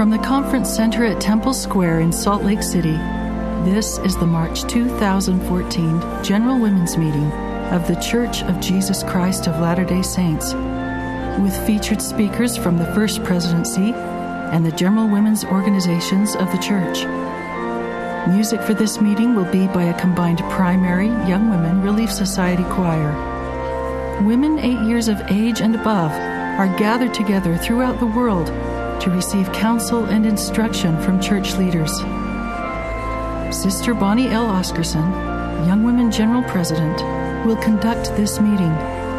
From the Conference Center at Temple Square in Salt Lake City, this is the March 2014 General Women's Meeting of The Church of Jesus Christ of Latter-day Saints, with featured speakers from the First Presidency and the General Women's Organizations of the Church. Music for this meeting will be by a combined primary Young Women Relief Society choir. Women 8 years of age and above are gathered together throughout the world to receive counsel and instruction from church leaders. Sister Bonnie L. Oscarson, Young Women General President, will conduct this meeting.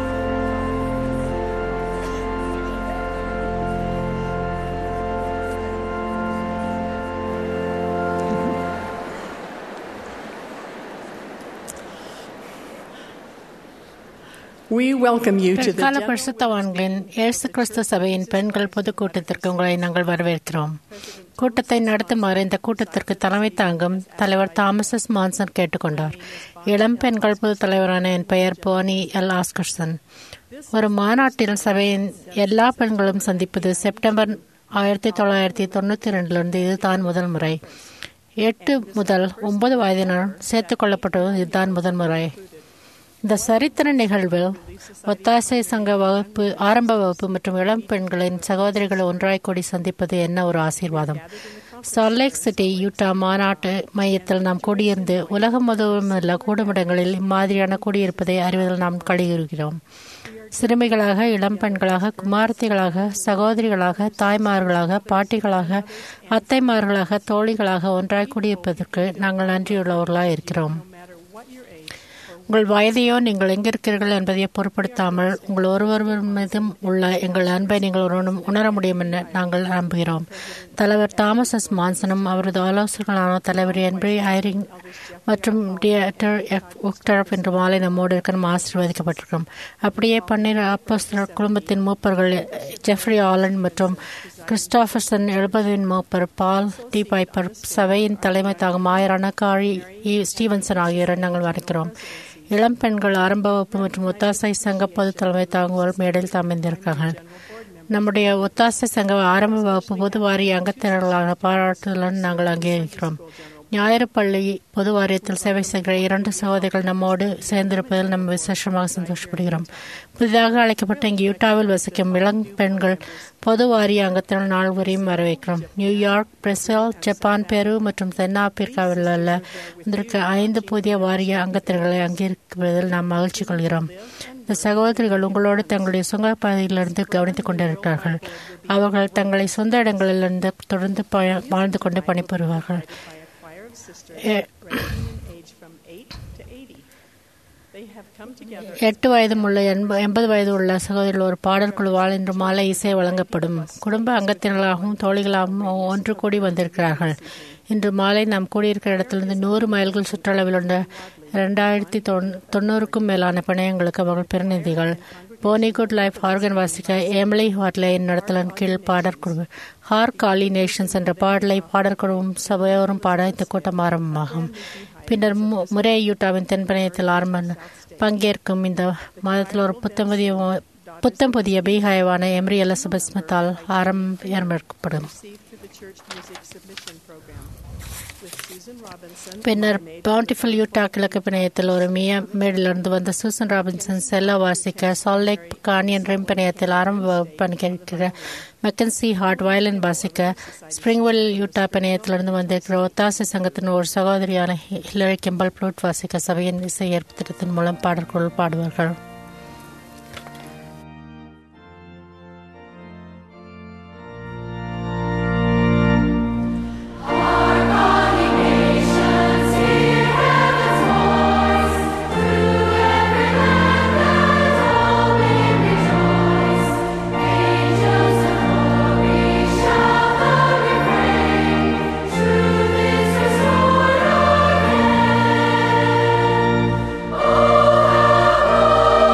We welcome you to the பிற்கால பரிசுத்தவான்களின் இயேசு கிறிஸ்து சபையின் பெண்கள் பொதுக்கூட்டத்திற்கு உங்களை நாங்கள் வரவேற்கிறோம். கூட்டத்தை நடத்துமாறு இந்த கூட்டத்திற்கு தலைமை தாங்கும் தலைவர் தாமஸ் எஸ் மான்சன் கேட்டுக்கொண்டார். இளம் பெண்கள் பொது தலைவரான என் பெயர் போனி எல் ஆஸ்கர்சன். ஒரு மாநாட்டில் சபையின் எல்லா பெண்களும் சந்திப்பது செப்டம்பர் 1992 இதுதான் முதல் முறை. 8 முதல் 9 வயதினர் சேர்த்துக் கொள்ளப்பட்டதும் இதுதான் முதல் முறை. இந்த சரித்திர நிகழ்வில் ஒத்தாசை சங்க வகுப்பு, ஆரம்ப வகுப்பு மற்றும் இளம் பெண்களின் சகோதரிகளை ஒன்றாய் கூடி சந்திப்பது என்ன ஒரு ஆசீர்வாதம். சால்ட் லேக் சிட்டி, யூட்டா மாநாட்டு மையத்தில் நாம் கூடியிருந்து உலகம் முழுவதும் உள்ள கூடுமிடங்களில் இம்மாதிரியான கூடியிருப்பதை அறிவதில் நாம் களிகூறுகிறோம். சிறுமிகளாக, இளம் பெண்களாக, குமாரத்திகளாக, சகோதரிகளாக, தாய்மார்களாக, பாட்டிகளாக, அத்தைமார்களாக, தோழிகளாக ஒன்றாய் கூடியிருப்பதற்கு நாங்கள் நன்றியுள்ளவர்களாக இருக்கிறோம். உங்கள் வயதையோ நீங்கள் எங்கிருக்கிறீர்கள் என்பதை பொருட்படுத்தாமல் உங்கள் ஒருவர் மீதும் உள்ள எங்கள் அன்பை நீங்கள் உணர முடியும் என நாங்கள் நம்புகிறோம். தலைவர் தாமஸ் எஸ் மான்சனும் அவரது ஆலோசகர்களான தலைவர் என்பி ஐரிங் மற்றும் டியேட்டர் உக்டரப் என்ற மாலை நம்மோடு இருக்க நாம் ஆசீர்வதிக்கப்பட்டிருக்கிறோம். அப்படியே 12 அப்போஸ்தலர் குடும்பத்தின் மூப்பர்கள் ஜெஃப்ரி ஆலன் மற்றும் கிறிஸ்டாபர்சன், 70 மூப்பர் பால் டி பைப்பர், சபையின் தலைமை தாகும் ஆயரான காரி ஸ்டீவன்சன் ஆகியோரை நாங்கள் வரைக்கிறோம். இளம் பெண்கள் ஆரம்ப வகுப்பு மற்றும் ஒத்தாசை சங்க பொது தலைமை தாங்குவோர் மேடையில் அமைந்திருக்கிறார்கள். நம்முடைய ஒத்தாசை சங்க ஆரம்ப வகுப்பு பொது வாரிய அங்கத்தினர்களான பாராட்டுதலுடன் நாங்கள் அங்கீகரிக்கிறோம். ஞாயிறு பள்ளி பொது வாரியத்தில் சேவை செய்கிற 2 சகோதரிகள் நம்மோடு சேர்ந்திருப்பதில் நம்ம விசேஷமாக சந்தோஷப்படுகிறோம். புதிதாக அழைக்கப்பட்ட இங்கு யூட்டாவில் வசிக்கும் இளம் பெண்கள் பொது வாரிய அங்கத்தினர் நால்வரையும் வரவேற்கிறோம். நியூயார்க், பிரேசில், ஜப்பான், பெரு மற்றும் தென்னாப்பிரிக்காவில் உள்ள வந்திருக்க 5 புதிய வாரிய அங்கத்தினர்களை அங்கீகரிப்பதில் நாம் மகிழ்ச்சி கொள்கிறோம். இந்த சகோதரிகள் உங்களோடு தங்களுடைய சொந்த பகுதியிலிருந்து கவனித்துக் கொண்டிருக்கிறார்கள். அவர்கள் தங்களை சொந்த இடங்களிலிருந்து தொடர்ந்து வாழ்ந்து கொண்டு பணிபுரிவார்கள். 8 வயது உள்ள 80 வயது உள்ள சகோதரிகள் ஒரு பாடல் குழுவால் இன்று மாலை இசை வழங்கப்படும். குடும்ப அங்கத்தினர்களாகவும் தோழிகளாகவும் ஒன்று கூடி வந்திருக்கிறார்கள். இன்று மாலை நாம் கூடியிருக்கிற இடத்திலிருந்து 100 மைல்கள் சுற்றளவில் உள்ள 2090க்கும் மேலான பிணையங்களுக்கு அவர்கள் பிரதிநிதிகள். போனி குட் லைஃப் ஆர்கன் வாசிக்க எமிலி ஹார்ட்லேயின் நடத்தலின் கீழ் பாடற்குழு ஹார் காலி நேஷன்ஸ் என்ற பாடலை பாடற்குழுவும் சபையோரும் பாட இந்த கூட்டம் ஆரம்பமாகும். பின்னர் முரே யூட்டாவின் தென்பணையத்தில் பங்கேற்கும் இந்த மாதத்தில் ஒரு புத்தம் புதிய பீகாயவான எம்ரி எலிசபெத் ஸ்மித்தால் ஆரம்பிக்கப்படும். பின்னர் பவுண்டிஃபுல் யூட்டா கிழக்கு பிணையத்தில் ஒரு மேடிலிருந்து வந்த சூசன் ராபின்சன் செல்ல வாசிக்க சால்ட் லேக் கானியன் ரிம் பிணையத்தில் ஆரம்ப பணிக்கிற மெக்கன்சி ஹார்ட் வயலின் வாசிக்க ஸ்பிரிங்வெல் யூட்டா பிணையத்திலிருந்து வந்திருக்கிற ஒத்தாசை சங்கத்தின் ஒரு சகோதரியான ஹிலரி கிம்பல் ப்ளூட் வாசிக்க சபையின் இசை ஏற்பு திட்டத்தின் மூலம் பாடற்குழு பாடுவார்கள். Oh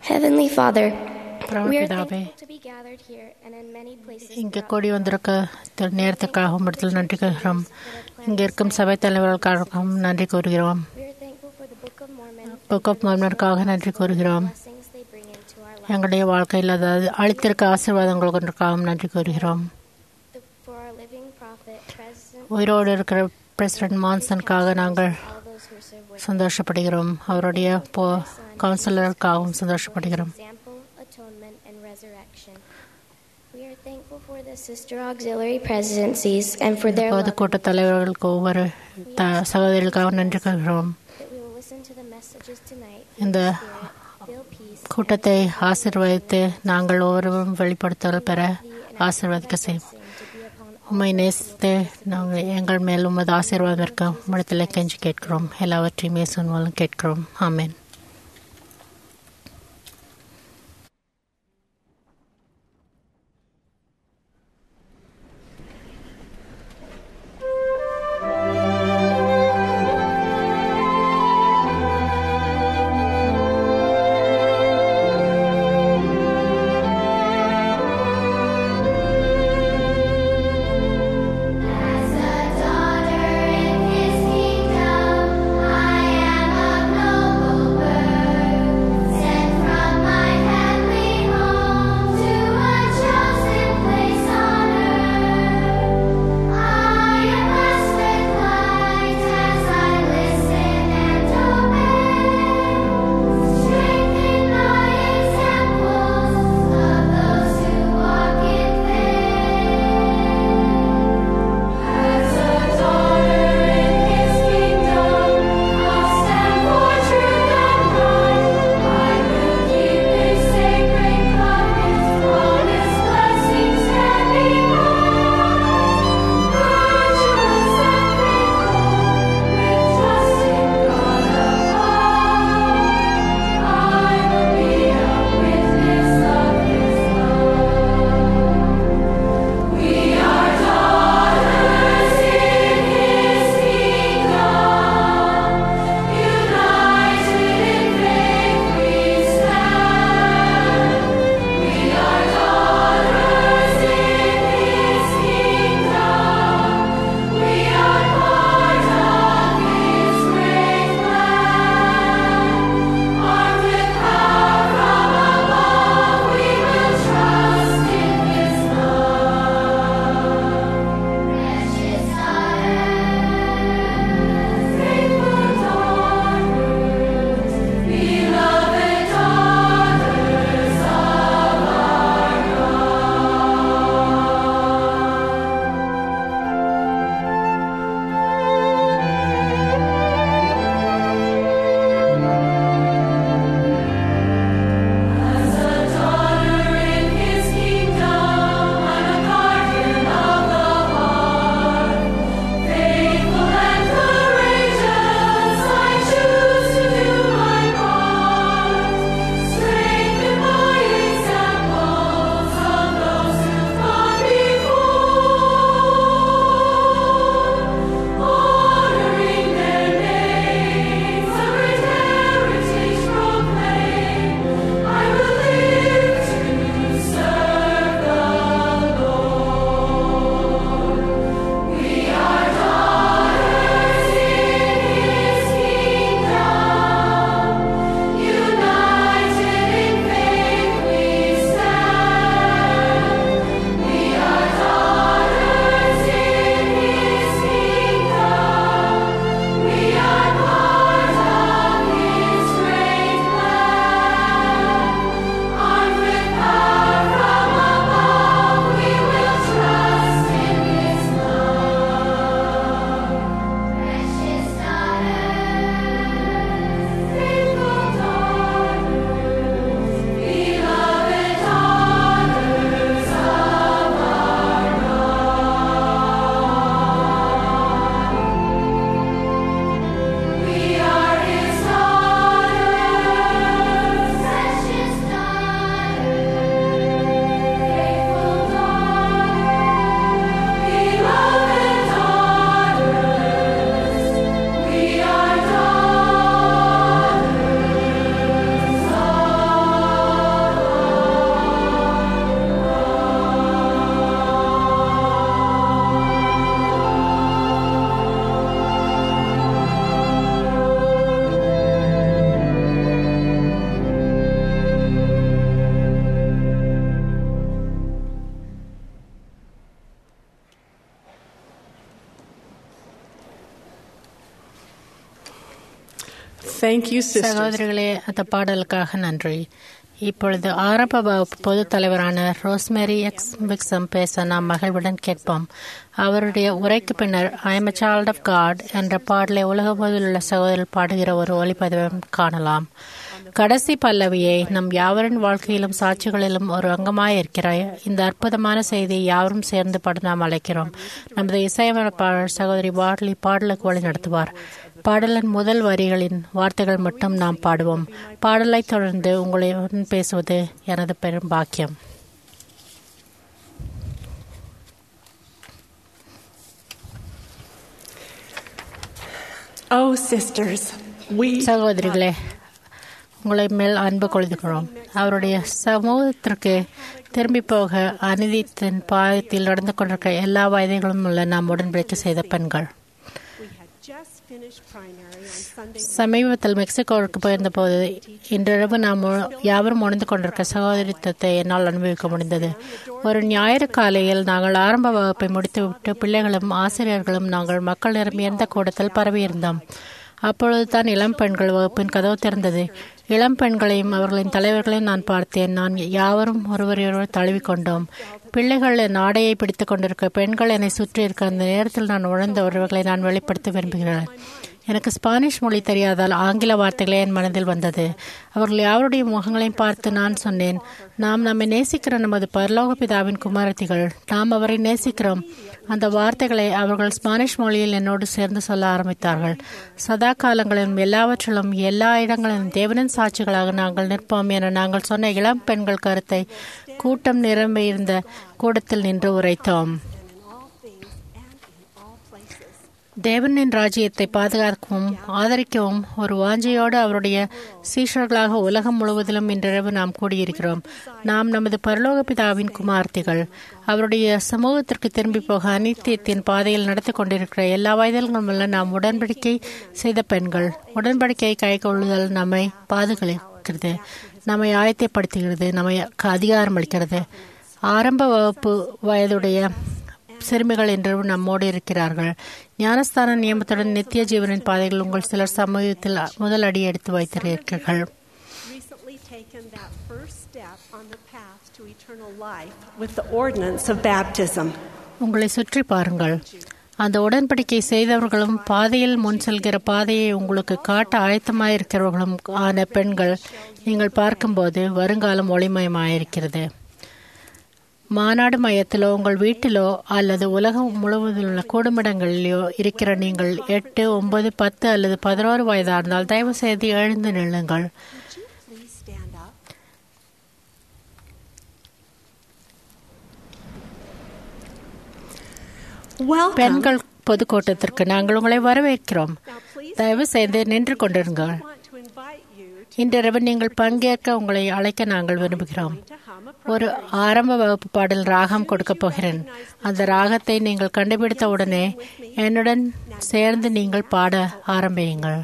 Heavenly Father, we are பரமபிதாவே, thankful to be gathered here and in many places. இங்கே கூடி வந்திருக்க நேரத்துக்காக உம்மிடத்தில் நன்றி கூறுகிறோம். இங்கே இருக்கும் சபை தலைவர்களுக்காகவும் நன்றி கூறுகிறோம். We are thankful for the Book of Mormon, Book of மார்மனுக்காக நன்றி கூறுகிறோம். blessings they bring into our lives. எங்களுடைய வாழ்க்கையில் அதாவது அளித்திருக்க ஆசீர்வாதங்கள் கொண்டிருக்காகவும் நன்றி கூறுகிறோம். For our living prophet, President, உயிரோடு இருக்கிற பிரசிடென்ட் மான்சனுக்காக நாங்கள் all those who serve with சந்தோஷப்படுகிறோம். அவருடைய கவுன்சிலருக்காகவும் சந்தோஷப்படுகிறோம். example, atonement, and resurrection. We are thankful for the sister auxiliary presidencies and for their love, பொதுக்கூட்ட தலைவர்களுக்கு ஒவ்வொரு சகோதரிகளுக்காக நன்றி கூறுகிறோம். that we will listen to the messages tonight. இந்த Feel peace, கூட்டத்தை ஆசீர்வதித்து நாங்கள் ஒவ்வொருவரும் வெளிப்படுத்தல் பெற ஆசீர்வதிக்க செய்வோம். to be upon உம்மை நேசித்து நாங்கள் எங்கள் மேல் உமது ஆசீர்வாதம் இருக்க உம்மிடத்தில் கெஞ்சி கேட்கிறோம். எல்லாவற்றையும் இயேசுவின் மூலம் கேட்கிறோம். ஆமென். As a daughter in His kingdom, I am of noble Thank you, sisters. சகோதரிகளே, அந்த பாடலுக்காக நன்றி. இப்பொழுது ஆரம்ப வகுப்பு பொதுத் தலைவரான ரோஸ்மேரி எக்ஸ் விக்ஸம் பேச நாம் மகிழ்வுடன் கேட்போம். அவருடைய உரைக்கு பின்னர் I am a child of God என்ற பாடலை உலக முழுவதில் உள்ள சகோதரர்கள் பாடுகிற ஒரு ஒளிப்பதிவையும் காணலாம். கடைசி பல்லவியை நம் யாவரின் வாழ்க்கையிலும் சாட்சிகளிலும் ஒரு அங்கமாயிருக்கிற இந்த அற்புதமான செய்தியை யாவரும் சேர்ந்து பாட நாம் அழைக்கிறோம். நமது இசையமைப்பாளர் சகோதரி வாட்லி பாடலுக்கு வழி நடத்துவார். பாடலின் முதல் வரிகளின் வார்த்தைகள் மட்டும் நாம் பாடுவோம். பாடலை தொடர்ந்து உங்களுடன் பேசுவது எனது பெரும் பாக்கியம். Oh, sisters, சகோதரிகளே, உங்களை மேல் அன்பு கொள்கிறோம். அவருடைய சமூகத்திற்கு திரும்பி போக அநீதியின் பாதத்தில் நடந்து கொண்டிருக்க எல்லா வயதுகளும் உள்ள நாம் உடன்படிக்கை செய்த பெண்கள். சமீபத்தில் மெக்சிகோவுக்கு போயிருந்தபோது இன்றிரவு நாம் யாவரும் உணர்ந்து கொண்டிருக்க சகோதரித்துவத்தை என்னால் அனுபவிக்க முடிந்தது. ஒரு ஞாயிறு காலையில் நாங்கள் ஆரம்ப வகுப்பை முடித்துவிட்டு பிள்ளைகளும் ஆசிரியர்களும் நாங்கள் மக்கள் நிரம்பி எந்த கூடத்தில் பரவியிருந்தோம். அப்பொழுது தான் இளம் பெண்கள் வகுப்பின் கதவு திறந்தது. இளம் பெண்களையும் அவர்களின் தலைவர்களையும் நான் பார்த்தேன். நான் யாவரும் ஒருவரையொருவர் தழுவிக்கொண்டோம். பிள்ளைகள் என் ஆடையை பிடித்துக் கொண்டிருக்க பெண்கள் என்னை சுற்றி இருக்க அந்த நேரத்தில் நான் உணர்ந்த உறவுகளை நான் வெளிப்படுத்த விரும்புகிறேன். எனக்கு ஸ்பானிஷ் மொழி தெரியாதால் ஆங்கில வார்த்தைகளே என் மனதில் வந்தது. அவர்கள் யாவருடைய முகங்களையும் பார்த்து நான் சொன்னேன், நாம் நம்மை நேசிக்கிற நமது பரலோக பிதாவின் குமாரத்திகள், நாம் அவரை நேசிக்கிறோம். அந்த வார்த்தைகளை அவர்கள் ஸ்பானிஷ் மொழியில் என்னோடு சேர்ந்து சொல்ல ஆரம்பித்தார்கள். சதா காலங்களிலும் எல்லாவற்றிலும் எல்லா இடங்களிலும் தேவனின் சாட்சிகளாக நாங்கள் நிற்போம் என நாங்கள் சொன்ன இளம் பெண்கள் கருத்தை கூட்டம் நிரம்பியிருந்த கூடத்தில் நின்று உரைத்தோம். தேவனின் ராஜ்யத்தை பாதுகாக்கவும் ஆதரிக்கவும் ஒரு வாஞ்சையோடு அவருடைய சீஷர்களாக உலகம் முழுவதிலும் இன்றிரவு நாம் கூடியிருக்கிறோம். நாம் நமது பரலோக பிதாவின் குமார்த்திகள். அவருடைய சமூகத்திற்கு திரும்பி போக அனித்தியத்தின் பாதையில் நடத்தி கொண்டிருக்கிற எல்லா வயதிலும் உள்ள நாம் உடன்படிக்கை செய்த பெண்கள். உடன்படிக்கையை கைக்கொள்ளுதல் நம்மை பாதுகாக்கிறது, நம்மை ஆயத்தைப்படுத்துகிறது, நம்மை அதிகாரம் அளிக்கிறது. ஆரம்ப வகுப்பு வயதுடைய சிறுமிகள் என்று நம்மோடு இருக்கிறார்கள். ஞானஸ்தான நியமத்துடன் நித்திய ஜீவனின் பாதைகள் உங்கள் சிலர் சமூகத்தில் முதல் அடி எடுத்து வைத்திருக்கிறீர்கள். உங்களை சுற்றி பாருங்கள். அந்த உடன்படிக்கை செய்தவர்களும் பாதையில் முன் செல்கிற பாதையை உங்களுக்கு காட்ட ஆயத்தமாயிருக்கிறவர்களும் ஆன பெண்கள் நீங்கள் பார்க்கும்போது வருங்காலம் ஒளிமயமாயிருக்கிறது. மாநாடு மையத்திலோ உங்கள் வீட்டிலோ அல்லது உலகம் முழுவதில் உள்ள கூடுமிடங்களிலோ இருக்கிற நீங்கள் 8, 9, 10 அல்லது 11 வயதாக இருந்தால் தயவு செய்து எழுந்து நில்லுங்கள். பெண்கள் பொதுக்கூட்டத்திற்கு நாங்கள் உங்களை வரவேற்கிறோம். தயவு செய்து நின்று கொண்டிருங்கள். இன்றிரவு நீங்கள் பங்கேற்க உங்களை அழைக்க நாங்கள் விரும்புகிறோம். ஒரு ஆரம்ப வகுப்பு பாடல் ராகம் கொடுக்கப் போகிறேன். அந்த ராகத்தை நீங்கள் கண்டுபிடித்த உடனே என்னுடன் சேர்ந்து நீங்கள் பாட ஆரம்பியுங்கள்.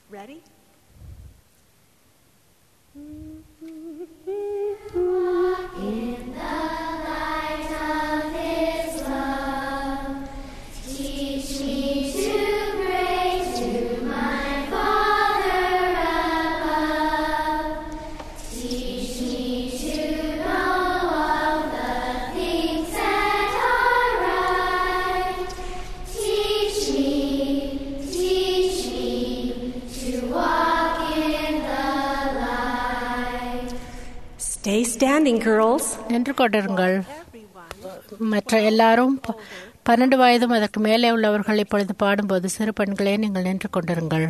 Stay standing, girls. நின்று கொண்டிருங்கள். மற்ற எல்லாரும் 12 வயதும் அதற்கு மேலே உள்ளவர்கள் இப்பொழுது பாடும்போது சிறு பெண்களே நீங்கள் நின்று கொண்டிருங்கள்.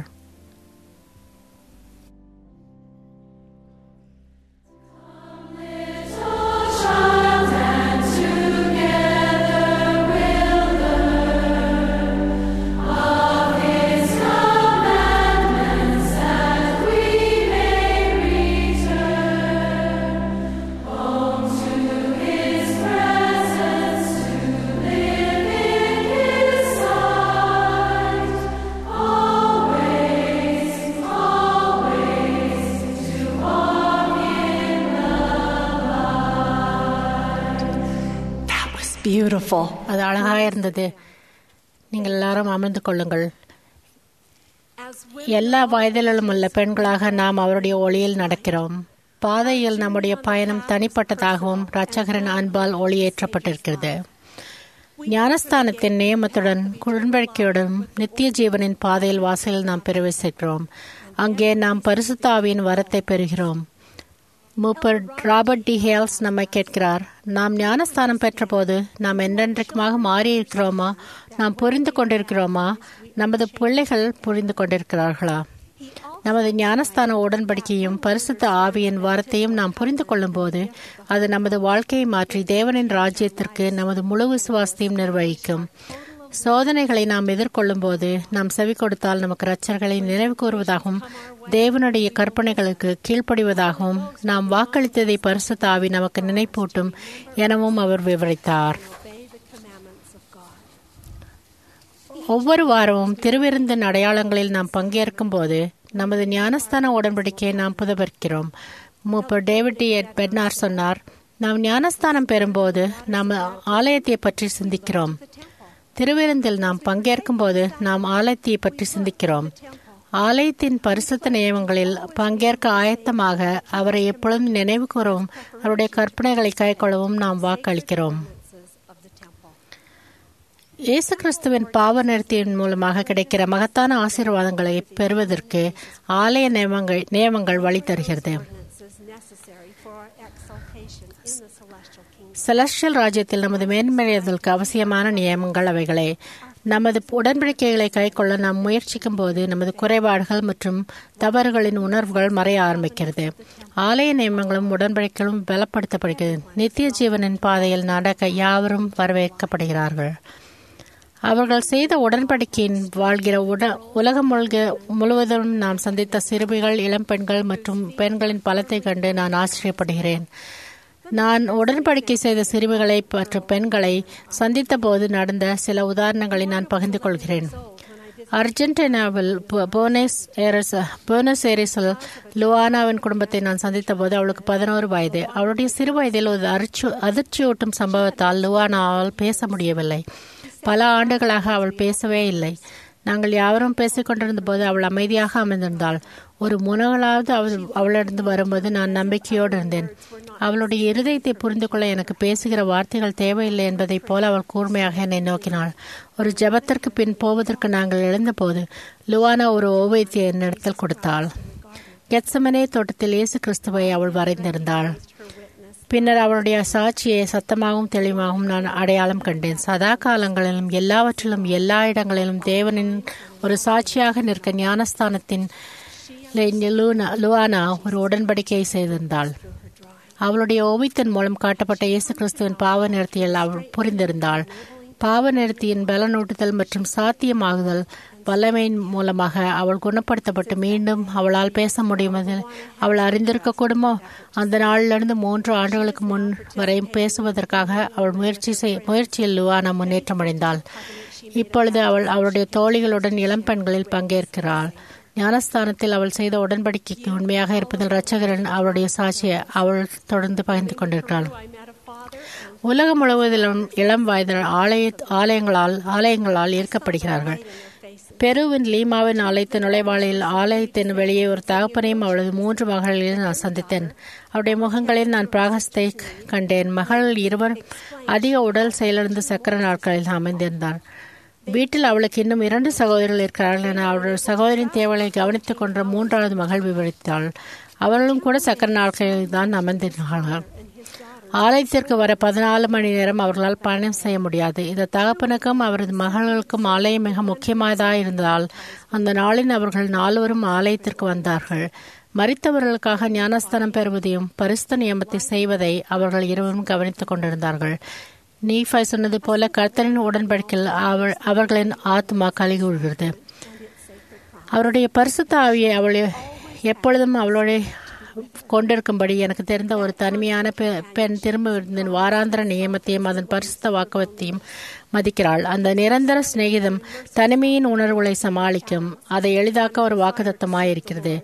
Beautiful. அது அழகாக இருந்தது. நீங்கள் எல்லாரும் அமர்ந்து கொள்ளுங்கள். As எல்லா வயதிலும் உள்ள பெண்களாக நாம் அவருடைய ஒளியில் நடக்கிறோம். பாதையில் நம்முடைய பயணம் தனிப்பட்டதாகவும் இரட்சகரின் அன்பால் ஒளியேற்றப்பட்டிருக்கிறது. ஞானஸ்தானத்தின் நியமத்துடன் உடன்படிக்கையுடன் நித்திய ஜீவனின் பாதையில் வாசலில் நாம் பிரவேசிக்கிறோம். அங்கே நாம் பரிசுத்த ஆவியின் வரத்தை பெறுகிறோம். மூப்பர் ராபர்ட் டி ஹேல்ஸ் நம்மை கேட்கிறார், நாம் ஞானஸ்தானம் பெற்ற போது நாம் என்றென்றைக்குமாக மாறியிருக்கிறோமா? நாம் புரிந்து கொண்டிருக்கிறோமா? நமது பிள்ளைகள் புரிந்து கொண்டிருக்கிறார்களா? நமது ஞானஸ்தான உடன்படிக்கையும் பரிசுத்த ஆவியின் வார்த்தையும் நாம் புரிந்து கொள்ளும் போது அது நமது வாழ்க்கையை மாற்றி தேவனின் ராஜ்யத்திற்கு நமது முழு விசுவாசத்தையும் நிர்வகிக்கும். சோதனைகளை நாம் எதிர்கொள்ளும் போது நாம் செவி கொடுத்தால் நமக்கு இரட்சகர்களை நினைவு கூறுவதாகவும் தேவனுடைய கற்பனைகளுக்கு கீழ்ப்படிவதாகவும் நாம் வாக்களித்ததை பரிசுத்த ஆவி நமக்கு நினைப்பூட்டும் எனவும் அவர் விவரித்தார். ஒவ்வொரு வாரமும் திருவிருந்தின் அடையாளங்களில் நாம் பங்கேற்கும் போது நமது ஞானஸ்தான உடன்படிக்கையை நாம் புதுப்பிக்கிறோம். மூப்பர் டேவிட் டி பெர்னார் சொன்னார், நாம் ஞானஸ்தானம் பெறும்போது நாம் ஆலயத்தை பற்றி சிந்திக்கிறோம். திருவிருந்தில் நாம் பங்கேற்கும் போது நாம் ஆலயத்தை பற்றி சிந்திக்கிறோம். ஆலயத்தின் பரிசுத்த நியமங்களில் பங்கேற்க ஆயத்தமாக அவரை எப்பொழுதும் நினைவு கூறவும் அவருடைய கற்பனைகளை கைக்கொள்ளவும் நாம் வாக்களிக்கிறோம். இயேசு கிறிஸ்துவின் பாவ நிறுத்தியின் மூலமாக கிடைக்கிற மகத்தான ஆசீர்வாதங்களை பெறுவதற்கு ஆலய நியமங்கள் வழி தருகிறது. செலஸ்டியல் ராஜ்யத்தில் நமது மேன்மையதற்கு அவசியமான நியமங்கள் அவைகளே. நமது உடன்படிக்கைகளை கைக்கொள்ள நாம் முயற்சிக்கும் போது நமது குறைபாடுகள் மற்றும் தவறுகளின் உணர்வுகள் மறைய ஆரம்பிக்கிறது. ஆலய நியமங்களும் உடன்படிக்கைகளும் பலப்படுத்தப்படுகிறது. நித்திய ஜீவனின் பாதையில் நடக்க யாவரும் வரவேற்கப்படுகிறார்கள். அவர்கள் செய்த உடன்படிக்கையின் வாழ்கிற உலகம் முழுவதும் நாம் சந்தித்த சிறுமிகள், இளம்பெண்கள் மற்றும் பெண்களின் பலத்தை கண்டு நான் ஆச்சரியப்படுகிறேன். நான் உடன்படிக்கை செய்த சிறுமிகளை மற்றும் பெண்களை சந்தித்த போது நடந்த சில உதாரணங்களை நான் பகிர்ந்து கொள்கிறேன். அர்ஜென்டினாவில் போனஸ் ஏரிஸில் லுவானாவின் குடும்பத்தை நான் சந்தித்த போது அவளுக்கு 11 வயது. அவளுடைய சிறு வயதில் ஒரு அதிர்ச்சியூட்டும் சம்பவத்தால் லுவானாவால் பேச முடியவில்லை. பல ஆண்டுகளாக அவள் பேசவே இல்லை. நாங்கள் யாவரும் பேசிக் கொண்டிருந்த போது அவள் அமைதியாக அமர்ந்திருந்தாள். ஒரு முனகலாவது அவளிடம் வரும்போது நான் நம்பிக்கையோடு இருந்தேன். அவளுடைய இருதயத்தை புரிந்து கொள்ள எனக்கு பேசுகிற வார்த்தைகள் தேவையில்லை என்பதைப் போல அவள் கூர்மையாக என்னை நோக்கினாள். ஒரு ஜெபத்திற்கு பின் போவதற்கு நாங்கள் எழுந்தபோது லுவானா ஒரு ஓவியத்தை என்னிடத்தில் கொடுத்தாள். கெத்செமனே தோட்டத்தில் இயேசு கிறிஸ்துவை அவள் வரைந்திருந்தாள். பின்னர் அவளுடைய சாட்சியை சத்தமாகவும் தெளிவாகவும் நான் அடையாளம் கண்டேன். சதா காலங்களிலும் எல்லாவற்றிலும் எல்லா இடங்களிலும் தேவனின் ஒரு சாட்சியாக நிற்க ஞானஸ்தானத்தின் லுவானா ஒரு உடன்படிக்கையை செய்திருந்தாள். அவளுடைய ஓவியத்தின் மூலம் காட்டப்பட்ட இயேசு கிறிஸ்துவின் பாவ நிறுத்தியில் அவள் புரிந்திருந்தாள். பாவ நிறுத்தியின் பலனூட்டுதல் மற்றும் சாத்தியமாகுதல் வல்லமையின் மூலமாக அவள் குணப்படுத்தப்பட்டு மீண்டும் அவளால் பேச முடியுமது அவள் அறிந்திருக்க கூடுமோ? அந்த நாளிலிருந்து 3 ஆண்டுகளுக்கு முன் வரை பேசுவதற்காக அவள் முயற்சியில் லுவானா முன்னேற்றம் அடைந்தாள். இப்பொழுது அவள் அவளுடைய தோழிகளுடன் இளம்பெண்களில் பங்கேற்கிறாள். ஞானஸ்தானத்தில் அவள் செய்த உடன்படிக்கைக்கு உண்மையாக இருப்பதில் இரட்சகரின் அவளுடைய சாட்சியை அவள் தொடர்ந்து பகிர்ந்து கொண்டிருக்கிறாள். உலகம் முழுவதிலும் இளம் வயதினர் ஆலயங்களால் ஈர்க்கப்படுகிறார்கள். பெருவின் லீமாவின் ஆலயத்தின் நுழைவாளில் ஆலயத்தின் வெளியே ஒரு தகப்பனையும் அவளது 3 மகள்களையும் நான் சந்தித்தேன். அவருடைய முகங்களில் நான் பிராகஸ்தை கண்டேன். மகள் இருவர் அதிக உடல் செயலிழந்த சக்கர நாட்களில் அமைந்திருந்தார். வீட்டில் அவளுக்கு இன்னும் 2 சகோதரிகள் இருக்கிறார்கள் என அவருடைய சகோதரின் தேவையை கவனித்துக் கொண்ட 3வது மகள் விவரித்தாள். அவர்களும் கூட சக்கர நாட்களில் தான் அமர்ந்திருந்தார்கள். ஆலயத்திற்கு வர 14 மணி நேரம் அவர்களால் பயணம் செய்ய முடியாது. இந்த தகப்பனுக்கும் அவரது மகள்களுக்கும் ஆலயம் மிக முக்கியமானதாக இருந்ததால் அந்த நாளில் அவர்கள் 4வரும் ஆலயத்திற்கு வந்தார்கள். மரித்தவர்களுக்காக ஞானஸ்தானம் பெறுவதையும் பரிசுத்த நியமத்தை செய்வதை அவர்கள் இருவரும் கவனித்துக் கொண்டிருந்தார்கள். நீஃபை சொன்னது போல கர்த்தரின் உடன்படிக்கையில் அவர்களின் ஆத்மா கலிகூறுகிறது. அவருடைய பரிசுத்த ஆவியை அவள் எப்பொழுதும் அவளுடைய கொண்டிருக்கும்படி எனக்கு தெரிந்த ஒரு தனிமையான பெண் திரும்ப வாராந்திர நியமத்தையும் அதன் பரிசுத்த வாக்குவத்தையும் மதிக்கிறாள். அந்த நிரந்தர சிநேகிதம் தனிமையின் உணர்வுகளை சமாளிக்கும். அதை எளிதாக்க ஒரு வாக்குத்தத்தமாயிருக்கிறது.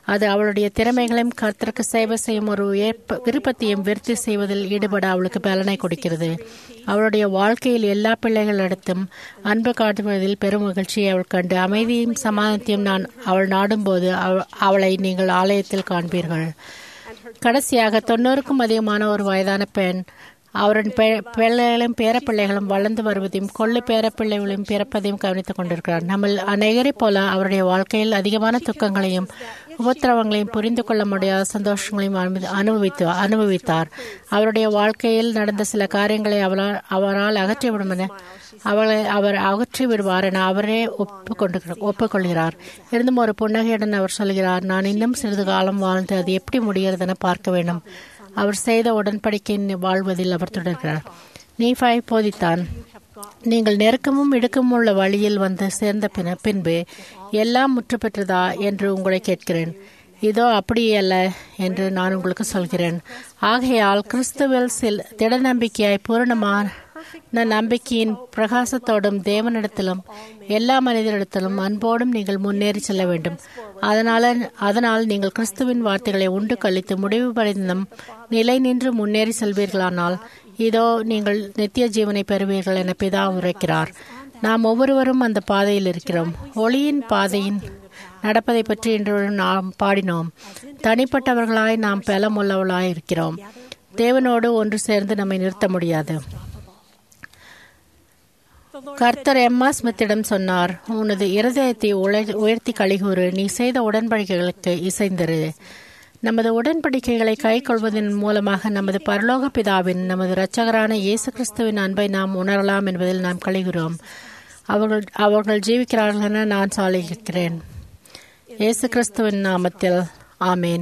அது அவளுடைய திறமைகளையும் கர்த்தருக்கு சேவை செய்யும் ஒரு விருப்பத்தையும் விருத்தி செய்வதில் ஈடுபட அவளுக்கு பலனை கொடுக்கிறது. அவளுடைய வாழ்க்கையில் எல்லா பிள்ளைகளிடத்தும் அன்பு காட்டுவதில் பெரும் மகிழ்ச்சியை அவள் கண்டு அமைதியும் சமாதானத்தையும் அவள் நாடும்போது அவளை நீங்கள் ஆலயத்தில் காண்பீர்கள். கடைசியாக 90க்கும் அதிகமான ஒரு வயதான பெண் அவரின் பிள்ளைகளும் பேரப்பிள்ளைகளும் வளர்ந்து வருவதையும் கொள்ளு பேரப்பிள்ளைகளையும் பிறப்பதையும் கவனித்துக் கொண்டிருக்கிறார். நம்ம அநேகரை போல அவருடைய வாழ்க்கையில் அதிகமான துக்கங்களையும் உபத்திரவங்களையும் புரிந்து கொள்ள முடியாத சந்தோஷங்களையும் அனுபவித்தார். அவருடைய வாழ்க்கையில் நடந்த சில காரியங்களை அவரால் அகற்றிவிடும் என அவர் அகற்றி விடுவார் என அவரே ஒப்புக்கொள்கிறார். இருந்தும் ஒரு புன்னகையுடன் அவர் சொல்கிறார், நான் இன்னும் சிறிது காலம் வாழ்ந்து அது எப்படி முடிகிறது என பார்க்க வேண்டும். அவர் செய்த உடன்படிக்கையின் வாழ்வதில் அவர் தொடர்கிறார். நீபாய் போதித்தான், நீங்கள் நெருக்கமும் இடுக்கமும் உள்ள வழியில் வந்து சேர்ந்த பின்பு எல்லாம் முற்று பெற்றதா என்று உங்களை கேட்கிறேன். இதோ அப்படியே அல்ல என்று நான் உங்களுக்கு சொல்கிறேன். ஆகையால் கிறிஸ்துவில் திட நம்பிக்கையாய் பூரணமான நம்பிக்கையின் பிரகாசத்தோடும் தேவனிடத்திலும் எல்லா மனிதரிடத்திலும் அன்போடும் நீங்கள் முன்னேறி செல்ல வேண்டும். அதனால் நீங்கள் கிறிஸ்துவின் வார்த்தைகளை உண்டு கழித்து முடிவு படைந்தும் நிலை நின்று முன்னேறி செல்வீர்களானால் இதோ நீங்கள் நித்திய ஜீவனை பெறுவீர்கள் என பிதா உரைக்கிறார். நாம் ஒவ்வொருவரும் அந்த பாதையில் இருக்கிறோம். ஒளியின் பாதையின் நடப்பதை பற்றி இன்று நாம் பாடினோம். தனிப்பட்டவர்களாய் நாம் பலமுள்ளவர்களாய் இருக்கிறோம். தேவனோடு ஒன்று சேர்ந்து நம்மை நிறுத்த முடியாது. கர்த்தர் எம்மா ஸ்மித்திடம் சொன்னார், உனது இருதயத்தை உயர்த்தி கழிகூறு, நீ செய்த உடன்படிக்கைகளுக்கு இசைந்திரு. நமது உடன்படிக்கைகளை கை கொள்வதன் மூலமாக நமது பரலோக பிதாவின் நமது இரட்சகரான இயேசு கிறிஸ்துவின் அன்பை நாம் உணரலாம் என்பதில் நாம் கழிகிறோம். அவர்கள் ஜீவிக்கிறார்கள் என நான் சாலிக்கிறேன். இயேசு கிறிஸ்துவின் நாமத்தில் ஆமேன்.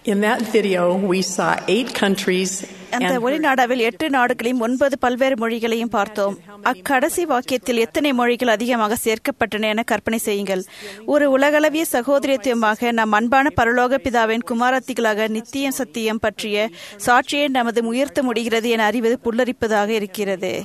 In that video, we saw 8 countries அந்த and ஒளிநாடாவில் 8 நாடுகளையும் 9 பல்வேறு மொழிகளையும் பார்த்தோம். அக்கடைசி வாக்கியத்தில் எத்தனை மொழிகள் அதிகமாக சேர்க்கப்பட்டன என கற்பனை செய்யுங்கள். ஒரு உலகளவிய சகோதரியத்துவமாக நம் அன்பான பரலோக பிதாவின் குமாரத்திகளாக நித்தியம் சத்தியம் பற்றிய சாட்சியை நமது உயர்த்த முடிகிறது என அறிவது புல்லரிப்பதாக இருக்கிறது.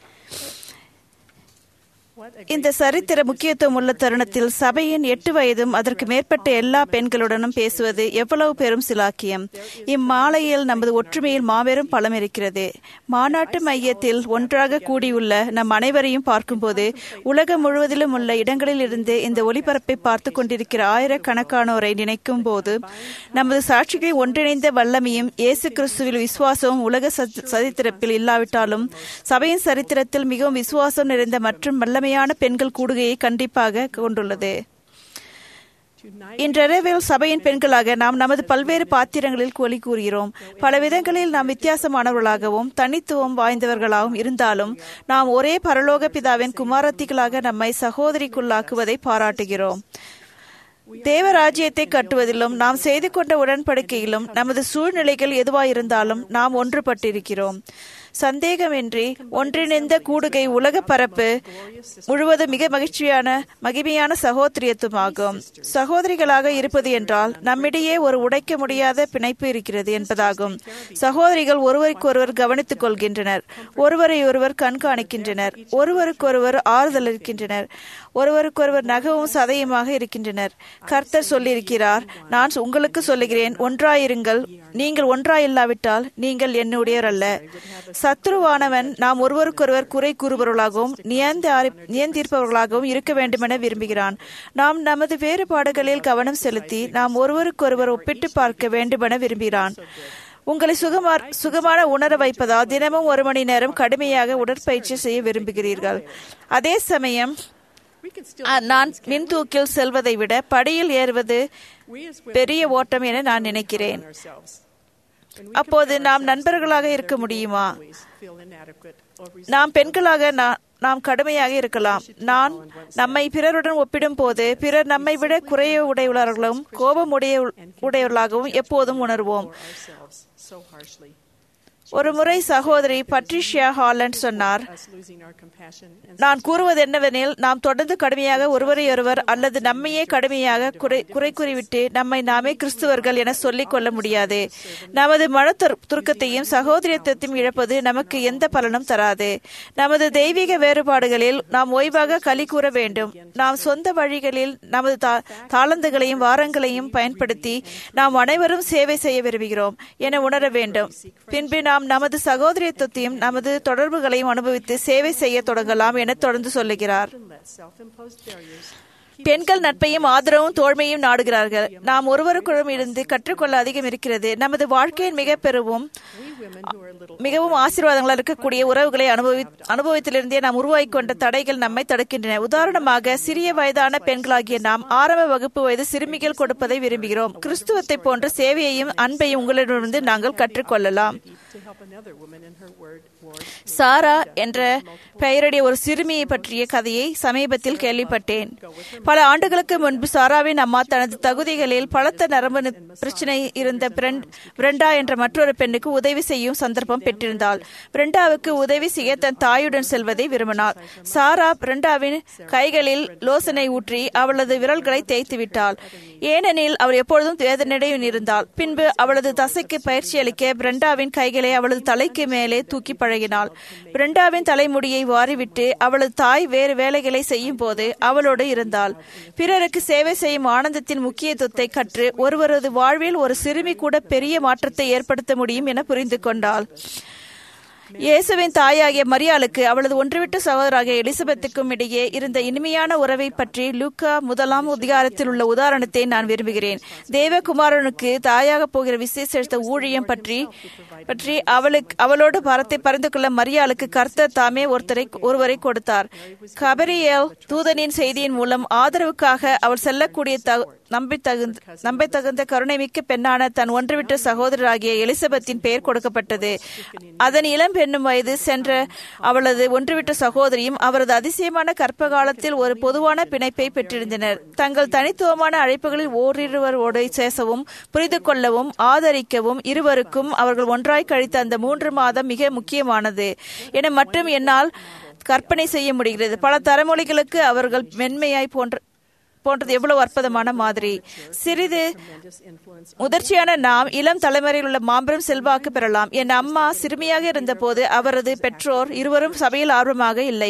இந்த சரித்திர முக்கியத்துவம் உள்ள தருணத்தில் சபையின் 8 வயதும் அதற்கு மேற்பட்ட எல்லா பெண்களுடனும் பேசுவது எவ்வளவு பெரும் சிலாக்கியம். இம்மாலையில் நமது ஒற்றுமையில் மாபெரும் பலம் இருக்கிறது. மாநாட்டு மையத்தில் ஒன்றாக கூடியுள்ள நம் அனைவரையும் பார்க்கும்போது உலகம் முழுவதிலும் உள்ள இடங்களில் இருந்து இந்த ஒளிபரப்பை பார்த்து கொண்டிருக்கிற ஆயிரக்கணக்கானோரை நினைக்கும் போது நமது சாட்சிகளின் ஒன்றிணைந்த வல்லமையும் இயேசு கிறிஸ்துவில் விசுவாசமும் உலக சரித்திரத்தில் இல்லாவிட்டாலும் சபையின் சரித்திரத்தில் மிகவும் விசுவாசம் நிறைந்த மற்றும் வல்லமையான பெண்கள் கூடுகையை கண்டிப்பாக கொண்டுள்ளது. இன்றைரவில் சபையின் பெண்களாக நாம் நமது பல்வேறு பாத்திரங்களில் ஒளி கூறுகிறோம். பல விதங்களில் நாம் வித்தியாசமானவர்களாகவும் தனித்துவம் வாய்ந்தவர்களாகவும் இருந்தாலும் நாம் ஒரே பரலோக பிதாவின் குமாரத்திகளாக நம்மை சகோதரிக்குள்ளாக்குவதை பாராட்டுகிறோம். தேவராஜ்யத்தை கட்டுவதிலும் நாம் செய்து கொண்ட உடன்படிக்கையிலும் நமது சூழ்நிலைகள் எதுவாயிருந்தாலும் நாம் ஒன்றுபட்டிருக்கிறோம். சந்தேகமின்றி ஒன்றிணைந்த கூடுகை உலக பரப்பு முழுவதும் மிக மகிமையான சகோதரியத்துவமாகும். சகோதரிகளாக இருப்பது என்றால் நம்மிடையே ஒரு உடைக்க முடியாத பிணைப்பு இருக்கிறது என்பதாகும். சகோதரிகள் ஒருவருக்கொருவர் கவனித்துக் கொள்கின்றனர், ஒருவரை ஒருவர் கண்காணிக்கின்றனர், ஒருவருக்கொருவர் ஆறுதல் இருக்கின்றனர், ஒருவருக்கொருவர் நகவும் சதையுமாக இருக்கின்றனர். கர்த்தர் சொல்லியிருக்கிறார், நான் உங்களுக்கு சொல்லுகிறேன், ஒன்றாயிருங்கள். நீங்கள் ஒன்றாயில்லாவிட்டால் நீங்கள் என்னுடையவர் அல்ல. சத்ருவானவன் நாம் ஒருவருக்கொருவர் குறை கூறுபவர்களாகவும் நியந்திருப்பவர்களாகவும் இருக்க வேண்டுமென விரும்புகிறான். நாம் நமது வேறுபாடுகளில் கவனம் செலுத்தி நாம் ஒருவருக்கொருவர் ஒப்பிட்டு பார்க்க வேண்டுமென விரும்புகிறான். உங்களை சுகமான உணர வைப்பதால் தினமும் 1 மணி நேரம் கடுமையாக உடற்பயிற்சி செய்ய விரும்புகிறீர்கள். அதே சமயம் நான் மின்தூக்கில் செல்வதை விட படியில் ஏறுவது பெரிய ஓட்டம் என நான் நினைக்கிறேன். அப்போது நாம் நண்பர்களாக இருக்க முடியுமா? நாம் பெண்களாக நாம் கடுமையாக இருக்கலாம். நம்மை பிறருடன் ஒப்பிடும் போது பிறர் நம்மை விட குறைய உடையவர்களாகவும் கோபம் உடையவர்களாகவும் எப்போதும் உணர்வோம். ஒரு முறை சகோதரி பட்ரிஷியா ஹாலண்ட் சொன்னார், நான் கூறுவது என்னவெனில், நாம் தொடர்ந்து கடுமையாக ஒருவரையொருவர் அல்லது நம்மையே கடுமையாக குறை கூறிவிட்டு நம்மை நாமே கிறிஸ்துவர்கள் என சொல்லிக் கொள்ள முடியாது. நமது மன துருக்கத்தையும் சகோதரியத்தையும் இழப்பது நமக்கு எந்த பலனும் தராது. நமது தெய்வீக வேறுபாடுகளில் நாம் ஓய்வாக களி கூற வேண்டும். நாம் சொந்த வழிகளில் நமது தாளந்துகளையும் வாரங்களையும் பயன்படுத்தி நாம் அனைவரும் சேவை செய்ய விரும்புகிறோம் என உணர வேண்டும். பின்பு நாம் நமது சகோதரியத்தையும் நமது தொடர்புகளையும் அனுபவித்து சேவை செய்ய தொடங்கலாம் என தொடர்ந்து சொல்லுகிறார். பெண்கள் நட்பையும் ஆதரவும் தோழ்மையும் நாடுகிறார்கள். நாம் ஒருவருக்குள்ளும் இருந்து கற்றுக்கொள்ள அதிகம் இருக்கிறது. நமது வாழ்க்கையின் மிகவும் ஆசீர்வாதங்களாக இருக்கக்கூடிய உறவுகளை அனுபவத்திலிருந்தே நாம் உருவாக்கிக் கொண்ட தடைகள் நம்மை தடுக்கின்றன. உதாரணமாக, சிறிய வயதான பெண்களாகிய நாம் ஆரம்ப வகுப்பு வயது சிறுமிகள் கொடுப்பதை விரும்புகிறோம். கிறிஸ்துவத்தை போன்ற சேவையையும் அன்பையும் உங்களிடமிருந்து நாங்கள் கற்றுக்கொள்ளலாம். சாரா என்ற பெயருடைய ஒரு சிறுமியை பற்றிய கதையை சமீபத்தில் கேள்விப்பட்டேன். பல ஆண்டுகளுக்கு முன்பு சாராவின் அம்மா தனது தகுதிகளில் பலத்த நரம்பு பிரச்சனை இருந்த பிரெண்டா என்ற மற்றொரு பெண்ணுக்கு உதவி செய்யும் சந்தர்ப்பம் பெற்றிருந்தாள். பிரெண்டாவுக்கு உதவி செய்ய தன் தாயுடன் செல்வதை விரும்பினாள். சாரா பிரெண்டாவின் கைகளில் லோசனை ஊற்றி அவளது விரல்களை தேய்த்து விட்டாள். ஏனெனில் அவள் எப்பொழுதும் வேதனையுடன் இருந்தாள். பின்பு அவளது தசைக்கு பயிற்சி அளிக்க பிரெண்டாவின் கைகளை அவளது தலைக்கு மேலே தூக்கி பழகினாள். பிரெண்டாவின் தலைமுடியை வாரிவிட்டு அவளது தாய் வேறு வேலைகளை செய்யும் போது அவளோடு இருந்தாள். பிறருக்கு சேவை செய்யும் ஆனந்தத்தின் முக்கியத்துவத்தை கற்று ஒருவரது வாழ்வில் ஒரு சிறுமி கூட பெரிய மாற்றத்தை ஏற்படுத்த முடியும் என புரிந்து கொண்டாள். இயேசுவின் தாயாகிய மரியாளுக்கு அவளது ஒன்றுவிட்ட சகோதராகிய எலிசபெத்துக்கும் இடையே இருந்த இனிமையான உறவை பற்றி லூக்கா 1 அதிகாரத்தில் உள்ள உதாரணத்தை நான் விரும்புகிறேன். தேவகுமாரனுக்கு தாயாக போகிற விசேஷ ஊழியம் பற்றி அவளோடு பாரத்தை பறிந்து கொள்ள மரியாளுக்கு கர்த்தர் தாமே ஒருவரை கொடுத்தார். கபிரியேல் தூதனின் செய்தியின் மூலம் ஆதரவுக்காக அவள் செல்லக்கூடிய நம்பத்தகுந்த கருணைமிக்க பெண்ணான தன் ஒன்றுவிட்ட சகோதரராகிய எலிசபெத்தின் பெயர் கொடுக்கப்பட்டது. அதன் இளம் பெண்ணும் வயது சென்ற அவளது ஒன்றுவிட்ட சகோதரியும் அவரது அதிசயமான கற்ப காலத்தில் ஒரு பொதுவான பிணைப்பை பெற்றிருந்தனர். தங்கள் தனித்துவமான அழைப்புகளில் ஓரிருவரோடு சேசவும் புரிந்து கொள்ளவும் ஆதரிக்கவும் இருவருக்கும் அவர்கள் ஒன்றாய் கழித்த அந்த 3 மாதம் மிக முக்கியமானது என மற்றும் என்னால் கற்பனை செய்ய முடிகிறது. பல தலைமொழிகளுக்கு அவர்கள் மென்மையாய் போன்றது எவ்வளவு அற்புதமான மாதிரி. சிறிது முதிர்ச்சியான நாம் இளம் தலைமுறையில் உள்ள மாபெரும் செல்வாக்கு பெறலாம். என் அம்மா சிறுமியாக இருந்த போது அவரது பெற்றோர் இருவரும் சபையில் ஆர்வமாக இல்லை.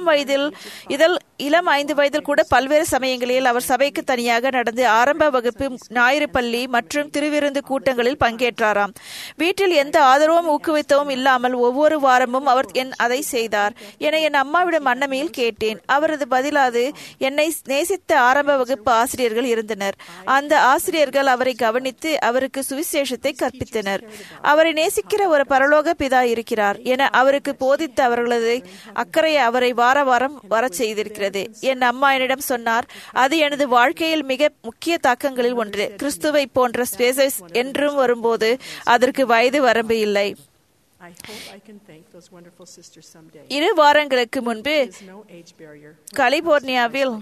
இளம் 5 வயதில் கூட பல்வேறு சமயங்களில் அவர் சபைக்கு தனியாக நடந்து ஆரம்ப வகுப்பு, ஞாயிறு பள்ளி மற்றும் திருவிருந்து கூட்டங்களில் பங்கேற்றாராம். வீட்டில் எந்த ஆதரவும் ஊக்குவித்தவும் இல்லாமல் ஒவ்வொரு வாரமும் அவர் அதை செய்தார் என என் அம்மாவிடம் அன்னமையில் கேட்டேன். அவரது பதிலாது என்னை நேசித்த ஆரம்ப வகுப்பு ஆசிரியர்கள் இருந்தனர். அந்த ஆசிரியர்கள் அவரை கவனித்து அவருக்கு சுவிசேஷத்தை கற்பித்தனர். அவரை நேசிக்கிற ஒரு பரலோக பிதா இருக்கிறார் என அவருக்கு போதித்த அவர்களது அக்கறை அவரை வார வாரம் வரச் செய்திருக்கிறது. என் அம்மா என்னிடம் சொன்னார், அது எனது வாழ்க்கையில் மிக முக்கிய தாக்கங்களில் ஒன்று. கிறிஸ்துவை போன்ற ஸ்பேசஸ் என்றும் வரும்போது அதற்கு வயது வரம்பு இல்லை. 2 வாரங்களுக்கு முன்பு கலிபோர்னியாவில்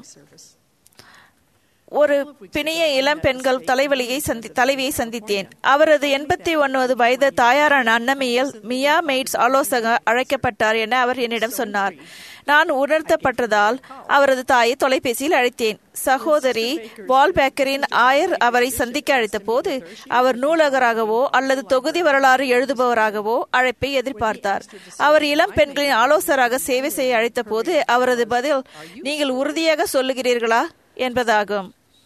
ஒரு பிணைய இளம் பெண்கள் தலைவியை சந்தித்தேன். அவரது 89 வயது தாயாரான அன்னமையில் மியா மெய்ட்ஸ் ஆலோசக அழைக்கப்பட்டார் என அவர் என்னிடம் சொன்னார். நான் உணர்த்தப்பட்டதால் அவரது தாயை தொலைபேசியில் அழைத்தேன். சகோதரி வால்பேக்கரின் ஆயர் அவரை சந்திக்க அழைத்த போது அவர் நூலகராகவோ அல்லது தொகுதி வரலாறு எழுதுபவராகவோ அழைப்பை எதிர்பார்த்தார். அவர் இளம் பெண்களின் ஆலோசகராக சேவை செய்ய அழைத்த போது அவரது பதில், நீங்கள் உறுதியாக சொல்லுகிறீர்களா என்பதாகும்.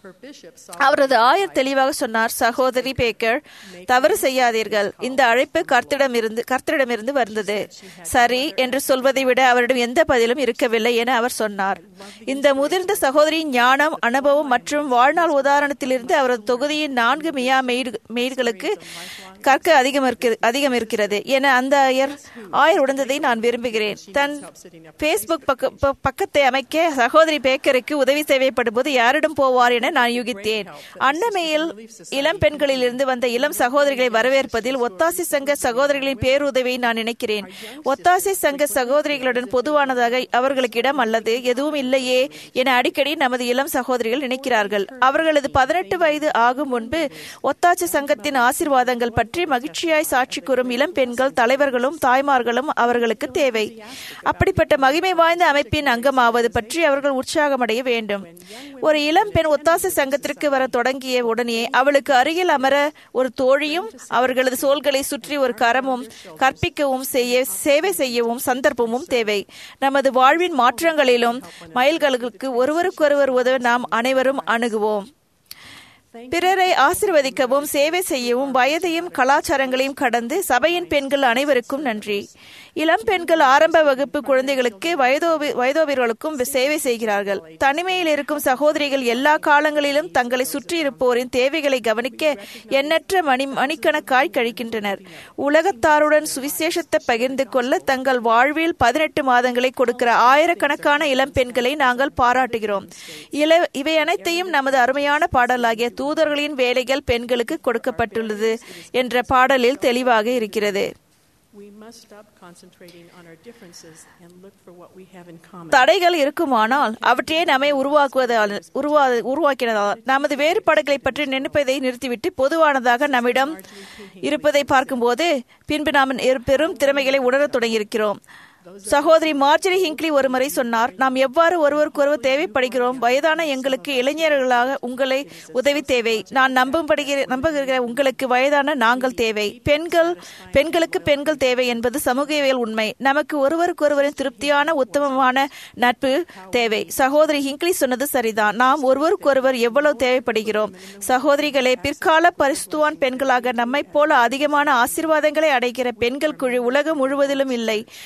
அவரது ஆயர் தெளிவாக சொன்னார், சகோதரி பேக்கர், தவறு செய்யாதீர்கள். இந்த அழைப்பு கர்த்தரிடமிருந்து வந்தது. சரி என்று சொல்வதை விட அவரிடம் எந்த பதிலும் இருக்கவில்லை என அவர் சொன்னார். இந்த முதிர்ந்த சகோதரியின் ஞானம், அனுபவம் மற்றும் வாழ்நாள் உதாரணத்திலிருந்து அவரது தொகுதியின் 4 மியா மெய்டுகளுக்கு கற்க அதிகம் இருக்கிறது என அந்த ஆயர் உணர்ந்ததை நான் விரும்புகிறேன். தன் பேஸ்புக் பக்கத்தை அமைக்க சகோதரி பேக்கருக்கு உதவி தேவைப்படும் போது யாரிடம் போவார் என நான் யூகித்தேன். அன்னமையில் இளம் பெண்களிலிருந்து வந்த இளம் சகோதரிகளை வரவேற்பதில் ஒத்தாசை சங்க சகோதரிகளின் பேருதவியை நான் நினைக்கிறேன். ஒத்தாசை சங்க சகோதரிகளுடன் பொதுவானதாக அவர்களுக்கு இடம் அல்லது எதுவும் இல்லையே என அடிக்கடி நமது இளம் சகோதரிகள் நினைக்கிறார்கள். அவர்களது 18 வயது ஆகும் முன்பு ஒத்தாசை சங்கத்தின் ஆசீர்வாதங்கள் பற்றி மகிழ்ச்சியாய் சாட்சி கூறும் இளம் பெண்கள், தலைவர்களும் தாய்மார்களும் அவர்களுக்கு தேவை. அப்படிப்பட்ட மகிமை வாய்ந்த அமைப்பின் அங்கமாவது பற்றி அவர்கள் உற்சாகமடைய வேண்டும். ஒரு இளம் பெண் ஒத்தாசை சங்கத்திற்கு வர தொடங்கிய உடனே அவளுக்கு அருகில் அமர ஒரு தோழியும் அவர்களது சோல்களை சுற்றி ஒரு கரமும் கற்பிக்கவும் சேவை செய்யவும் சந்தர்ப்பமும் தேவை. நமது வாழ்வின் மாற்றங்களிலும் மைல்களுக்கு ஒருவருக்கொருவர் உதவ நாம் அனைவரும் அணுகுவோம். பிறரை ஆசீர்வதிக்கவும் சேவை செய்யவும் வயதையும் கலாச்சாரங்களையும் கடந்து சபையின் பெண்கள் அனைவருக்கும் நன்றி. இளம் பெண்கள் ஆரம்ப வகுப்பு குழந்தைகளுக்கு வயதோவியர்களுக்கும் சேவை செய்கிறார்கள். தனிமையில் இருக்கும் சகோதரிகள் எல்லா காலங்களிலும் தங்களை சுற்றி இருப்போரின் தேவைகளை கவனிக்க எண்ணற்ற மணிக்கணக்காய் கழிக்கின்றனர். உலகத்தாருடன் சுவிசேஷத்தை பகிர்ந்து கொள்ள தங்கள் வாழ்வில் 18 மாதங்களை கொடுக்கிற ஆயிரக்கணக்கான இளம் பெண்களை நாங்கள் பாராட்டுகிறோம். இவை அனைத்தையும் நமது அருமையான பாடலாகிய தூதர்களின் வேலைகள் பெண்களுக்கு கொடுக்கப்பட்டுள்ளது என்ற பாடலில் தெளிவாக இருக்கிறது. தடைகள் இருக்குமானால் அவற்றையே நம்மை உருவாக்கினதால் நமது வேறுபாடுகளை பற்றி நினைப்பதை நிறுத்திவிட்டு பொதுவானதாக நம்மிடம் இருப்பதை பார்க்கும்போது பின்பு நாம் பெரும் திறமைகளை உணரத் தொடங்கியிருக்கிறோம். சகோதரி மார்ஜரி ஹிங்க்லி ஒருமுறை சொன்னார், நாம் எவ்வாறு ஒருவருக்கொருவர் தேவைப்படுகிறோம். வயதான எங்களுக்கு இளைஞர்களாக உங்களை உதவி தேவை. நான் நம்புகிற உங்களுக்கு வயதான நாங்கள் தேவை. பெண்களுக்கு பெண்கள் தேவை என்பது சமூகவியல் உண்மை. நமக்கு ஒருவருக்கொருவரின் திருப்தியான உத்தமமான நட்பு தேவை. சகோதரி ஹிங்க்லி சொன்னது சரிதான். நாம் ஒருவருக்கொருவர் எவ்வளவு தேவைப்படுகிறோம். சகோதரிகளே, பிற்கால பரிசுத்தவான் பெண்களாக நம்மை போல அதிகமான ஆசீர்வாதங்களை அடைகிற பெண்கள் குழு உலகம் முழுவதிலும் இல்லை. நாம்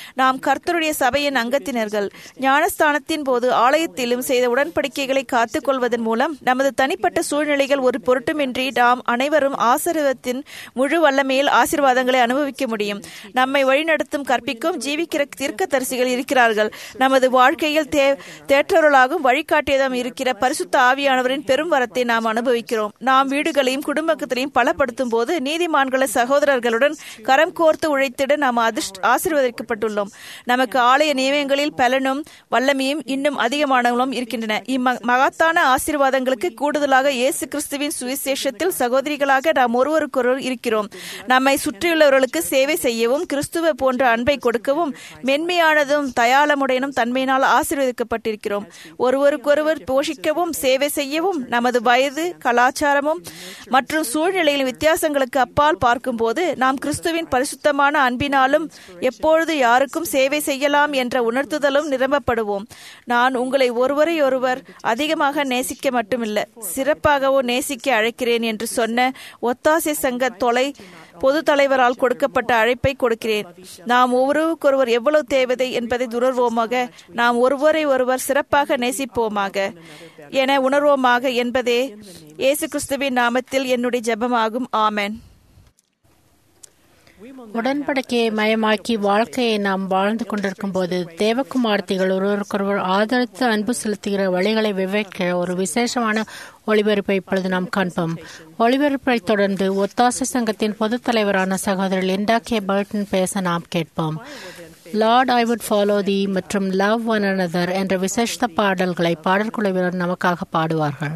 கர்த்தருடைய சபையின் அங்கத்தினர்கள். ஞானஸ்தானத்தின் போது ஆலயத்திலும் செய்த உடன்படிக்கைகளை காத்துக் கொள்வதன் மூலம் நமது தனிப்பட்ட சூழ்நிலைகள் ஒரு பொருட்டுமின்றி நாம் அனைவரும் ஆசீர்வாதத்தின் முழு வல்லமையில் ஆசீர்வாதங்களை அனுபவிக்க முடியும். நம்மை வழிநடத்தும் கற்பிக்கும் ஜீவிக்கிற தீர்க்கதரிசிகள் இருக்கிறார்கள். நமது வாழ்க்கையில் தேற்றவர்களாகவும் வழிகாட்டியதாகவும் இருக்கிற பரிசுத்த ஆவியானவரின் பெரும் வரத்தை நாம் அனுபவிக்கிறோம். நாம் வீடுகளையும் குடும்பத்தையும் பலப்படுத்தும் போது நீதிமான்களை சகோதரர்களுடன் கரம் கோர்த்து உழைத்திட நாம் ஆசீர்வதிக்கப்பட்டுள்ளோம். நமக்கு ஆலய நியமங்களில் பலனும் வல்லமையும் இன்னும் அதிகமானவங்களும் இருக்கின்றன. இம்மகத்தான ஆசீர்வாதங்களுக்கு கூடுதலாக இயேசு கிறிஸ்துவின் சுவிசேஷத்தில் சகோதரிகளாக நாம் ஒருவருக்கொருவர் இருக்கிறோம். நம்மை சுற்றியுள்ளவர்களுக்கு சேவை செய்யவும் கிறிஸ்துவ போன்ற அன்பை கொடுக்கவும் மென்மையானதும் தயாளமுடையனும் தன்மையினால் ஆசீர்வதிக்கப்பட்டிருக்கிறோம். ஒருவருக்கொருவர் போஷிக்கவும் சேவை செய்யவும் நமது வயது, கலாச்சாரமும் மற்றும் சூழ்நிலையின் வித்தியாசங்களுக்கு அப்பால் பார்க்கும்போது நாம் கிறிஸ்துவின் பரிசுத்தமான அன்பினாலும் எப்பொழுது யாருக்கும் சேவை செய்யலாம் என்ற உணர்த்துதலும் நிரம்பப்படுவோம். நான் உங்களை ஒருவரை ஒருவர் அதிகமாக நேசிக்க மட்டுமில்லை, சிறப்பாகவோ நேசிக்க அழைக்கிறேன் என்று சொன்ன ஒத்தாசை சங்க பொது தலைவரால் கொடுக்கப்பட்ட அழைப்பை கொடுக்கிறேன். நாம் ஒருவருக்கொருவர் எவ்வளவு தேவை என்பதை உணர்வோமாக, நாம் ஒருவரை ஒருவர் சிறப்பாக நேசிப்போமாக என உணர்வோமாக என்பதே இயேசு கிறிஸ்துவின் நாமத்தில் என்னுடைய ஜெபமாகும். ஆமென். உடன்படிக்கையை மயமாக்கி வாழ்க்கையை நாம் வாழ்ந்து கொண்டிருக்கும் போது தேவகுமார்த்திகள் ஒருவருக்கொருவர் ஆதரித்து அன்பு செலுத்துகிற வழிகளை விவரிக்கிற ஒரு விசேஷமான ஒளிபரப்பை இப்பொழுது நாம் காண்போம். ஒளிபரப்பை தொடர்ந்து ஒத்தாசை சங்கத்தின் பொதுத் தலைவரான சகோதரி லிண்டா கே பர்டன் பேச நாம் கேட்போம். Lord I would follow thee மற்றும் லவ் ஒன் அனதர் என்ற விசேஷ பாடல்களை பாடற்குழுவினர் நமக்காக பாடுவார்கள்.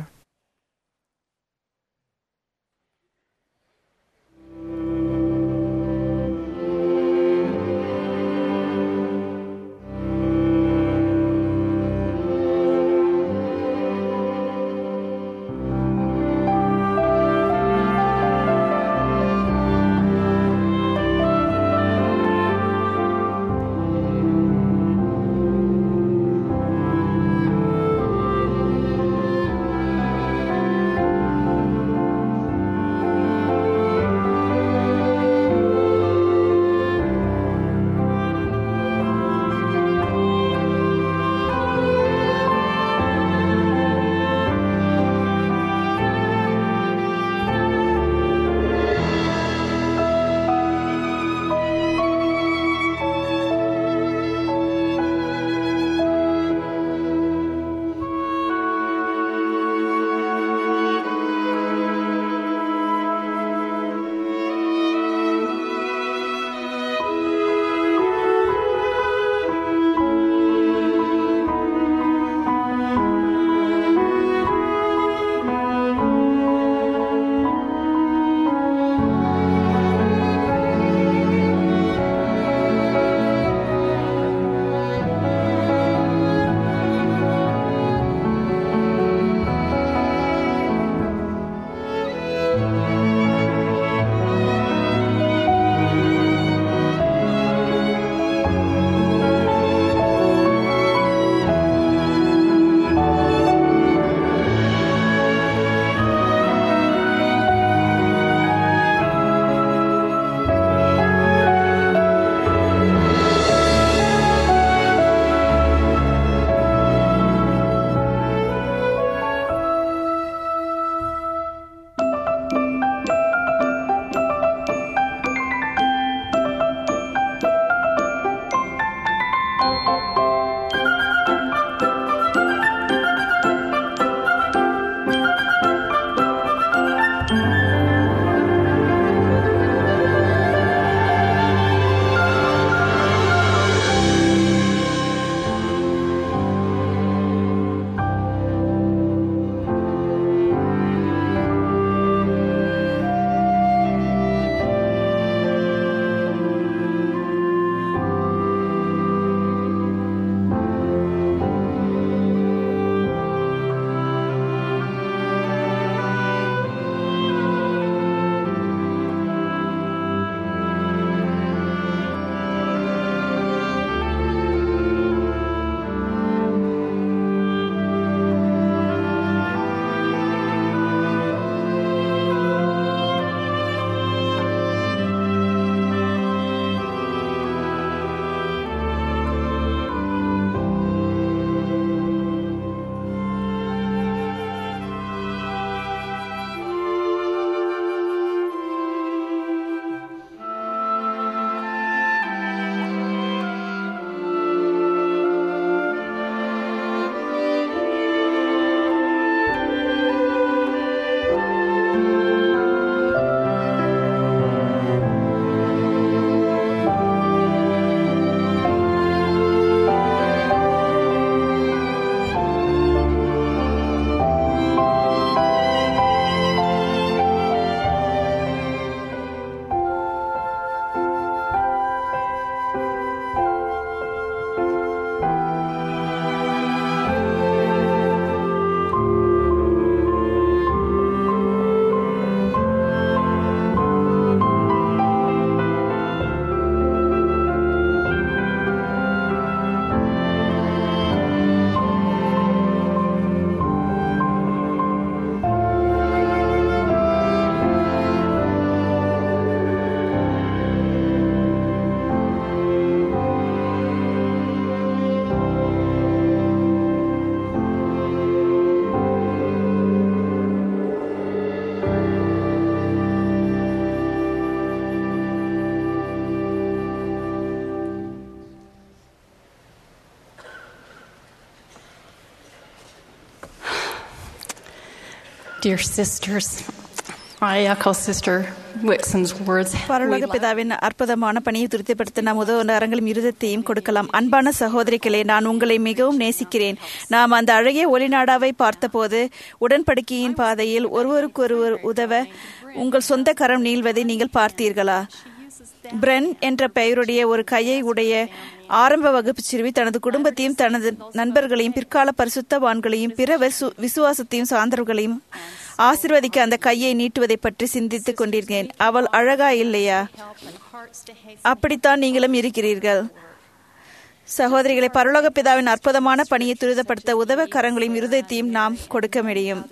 Dear sisters, I echo Sister Wixom's words. பரலோக பிதாவின் அற்புதமான பணியை துரிதப்படுத்த நாம் உதவுநரங்களும் இருதத்தையும் கொடுக்கலாம். அன்பான சகோதரிகளே, நான் உங்களை மிகவும் நேசிக்கிறேன். நாம் அந்த அழகிய ஒளிநாடாவை பார்த்தபோது உடன்படிக்கையின் பாதையில் ஒருவருக்கொருவர் உதவ உங்கள் சொந்த கரம் நீள்வதை நீங்கள் பார்த்தீர்களா? பிரென் என்ற பெயருடைய ஒரு கையை உடைய ஆரம்ப வகுப்பு சிறுமி தனது குடும்பத்தையும் தனது நண்பர்களையும் பிற்கால பரிசுத்தவான்களையும் பிற விசுவாசத்தையும் சார்ந்தவர்களையும் ஆசீர்வதிக்க அந்த கையை நீட்டுவதை பற்றி சிந்தித்துக் கொண்டிருக்கிறேன். அவள் அழகா இல்லையா? அப்படித்தான் நீங்களும் இருக்கிறீர்கள். சகோதரிகளை, பரலோக பிதாவின் அற்புதமான பணியை துரிதப்படுத்த உதவ கரங்களையும் இருதயத்தையும் நாம் கொடுக்க முடியும்.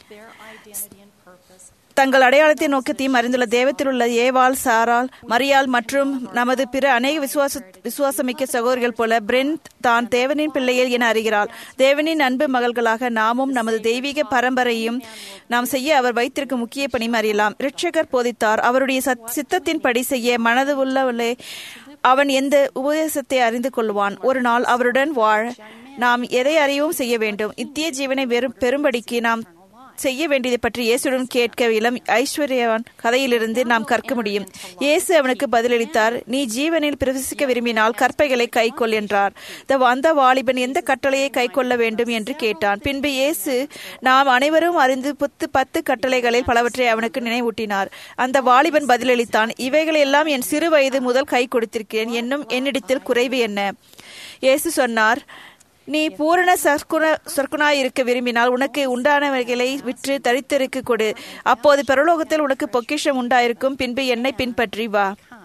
தங்கள் அடையாளத்தை நோக்கத்தையும் அறிந்துள்ள தேவத்தில் உள்ள ஏவாள், சாராள், மரியாள் மற்றும் நமது பிற அநேக விசுவாசமிக்க சகோதரிகள் போல பிரென் தான் தேவனின் பிள்ளைகள் என அறிகிறாள். தேவனின் அன்பு மகள்களாக நாமும் நமது தெய்வீக பரம்பரையும் நாம் செய்ய அவர் வைத்திருக்கும் முக்கிய பணியும் அறியலாம். இரட்சகர் போதித்தார், அவருடைய சித்தத்தின்படி செய்ய மனது உள்ளவளே அவன் எந்த உபதேசத்தை அறிந்து கொள்வான். ஒரு நாள் அவருடன் வாழ நாம் எதை அறியவும் செய்ய வேண்டும். நித்திய ஜீவனை பெரும்படிக்கு நாம் செய்ய வேண்டியதை பற்றி இயேசுடன் கேட்க இளம் ஐஸ்வர்யவான் கதையிலிருந்து நாம் கற்க முடியும். இயேசு அவனுக்கு பதிலளித்தார், நீ ஜீவனில் பிரவேசிக்க விரும்பினால் கற்பைகளை கைக்கொள் என்றார். அந்த வாலிபன் எந்த கட்டளையை கைக்கொள்ள வேண்டும் என்று கேட்டான். பின்பு இயேசு நாம் அனைவரும் அறிந்து 10 கட்டளைகளில் பலவற்றை அவனுக்கு நினைவூட்டினார். அந்த வாலிபன் பதிலளித்தான், இவைகளெல்லாம் என் சிறு வயது முதல் கை கொடுத்திருக்கிறேன், என்னும் என்னிடத்தில் குறைவு என்ன? இயேசு சொன்னார், நீ பூரண சர்க்குனாய் இருக்க விரும்பினால் உனக்கு உண்டானவைகளை விற்று தரித்திற்கு கொடு, அப்போது பரலோகத்தில் உனக்கு பொக்கிஷம் உண்டாயிருக்கும். பின்பு என்னை பின்பற்றி வா.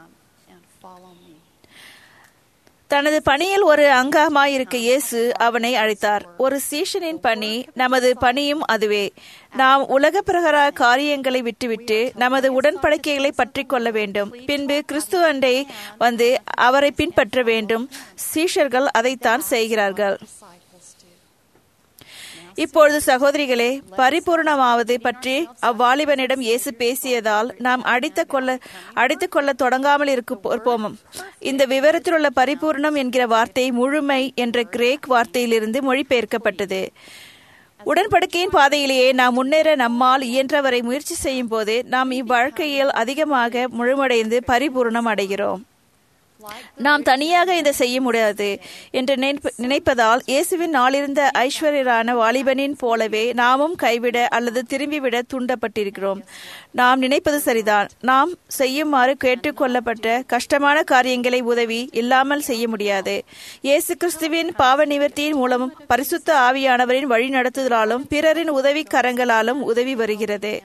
தனது பணியில் ஒரு அங்கமாயிருக்க இயேசு அவனை அழைத்தார். ஒரு சீஷனின் பணி நமது பணியும் அதுவே. நாம் உலக பிரகார காரியங்களை விட்டுவிட்டு நமது உடன்படிக்கைகளை பற்றி கொள்ள வேண்டும். பின்பு கிறிஸ்துவண்டை வந்து அவரை பின்பற்ற வேண்டும். சீஷர்கள் அதைத்தான் செய்கிறார்கள். இப்பொழுது சகோதரிகளே, பரிபூர்ணமாவது பற்றி அவ்வாலிபனிடம் இயேசு பேசியதால் நாம் அடித்துக் கொள்ள தொடங்காமல் இருப்போம். இந்த விவரத்தில் உள்ள பரிபூர்ணம் என்கிற வார்த்தை முழுமை என்ற கிரேக் வார்த்தையிலிருந்து மொழிபெயர்க்கப்பட்டது. உடன்படிக்கையின் பாதையிலேயே நாம் முன்னேற நம்மால் இயன்றவரை முயற்சி செய்யும் போது நாம் இவ்வாழ்க்கையில் அதிகமாக முழுமடைந்து பரிபூர்ணம் அடைகிறோம். நாம் தனியாக இதை செய்ய முடியாது என்று நினைப்பதால் இயேசுவின் நாளிருந்த ஐஸ்வர்யரான வாலிபனின் போலவே நாமும் கைவிட அல்லது திரும்பிவிட தூண்டப்பட்டிருக்கிறோம். நாம் நினைப்பது சரிதான். நாம் செய்யுமாறு கேட்டுக்கொள்ளப்பட்ட கஷ்டமான காரியங்களை உதவி இல்லாமல் செய்ய முடியாது. இயேசு கிறிஸ்துவின் பாவ நிவர்த்தியின் மூலமும் பரிசுத்த ஆவியானவரின் வழி நடத்துதலாலும் பிறரின் உதவி கரங்களாலும் உதவி வருகிறது.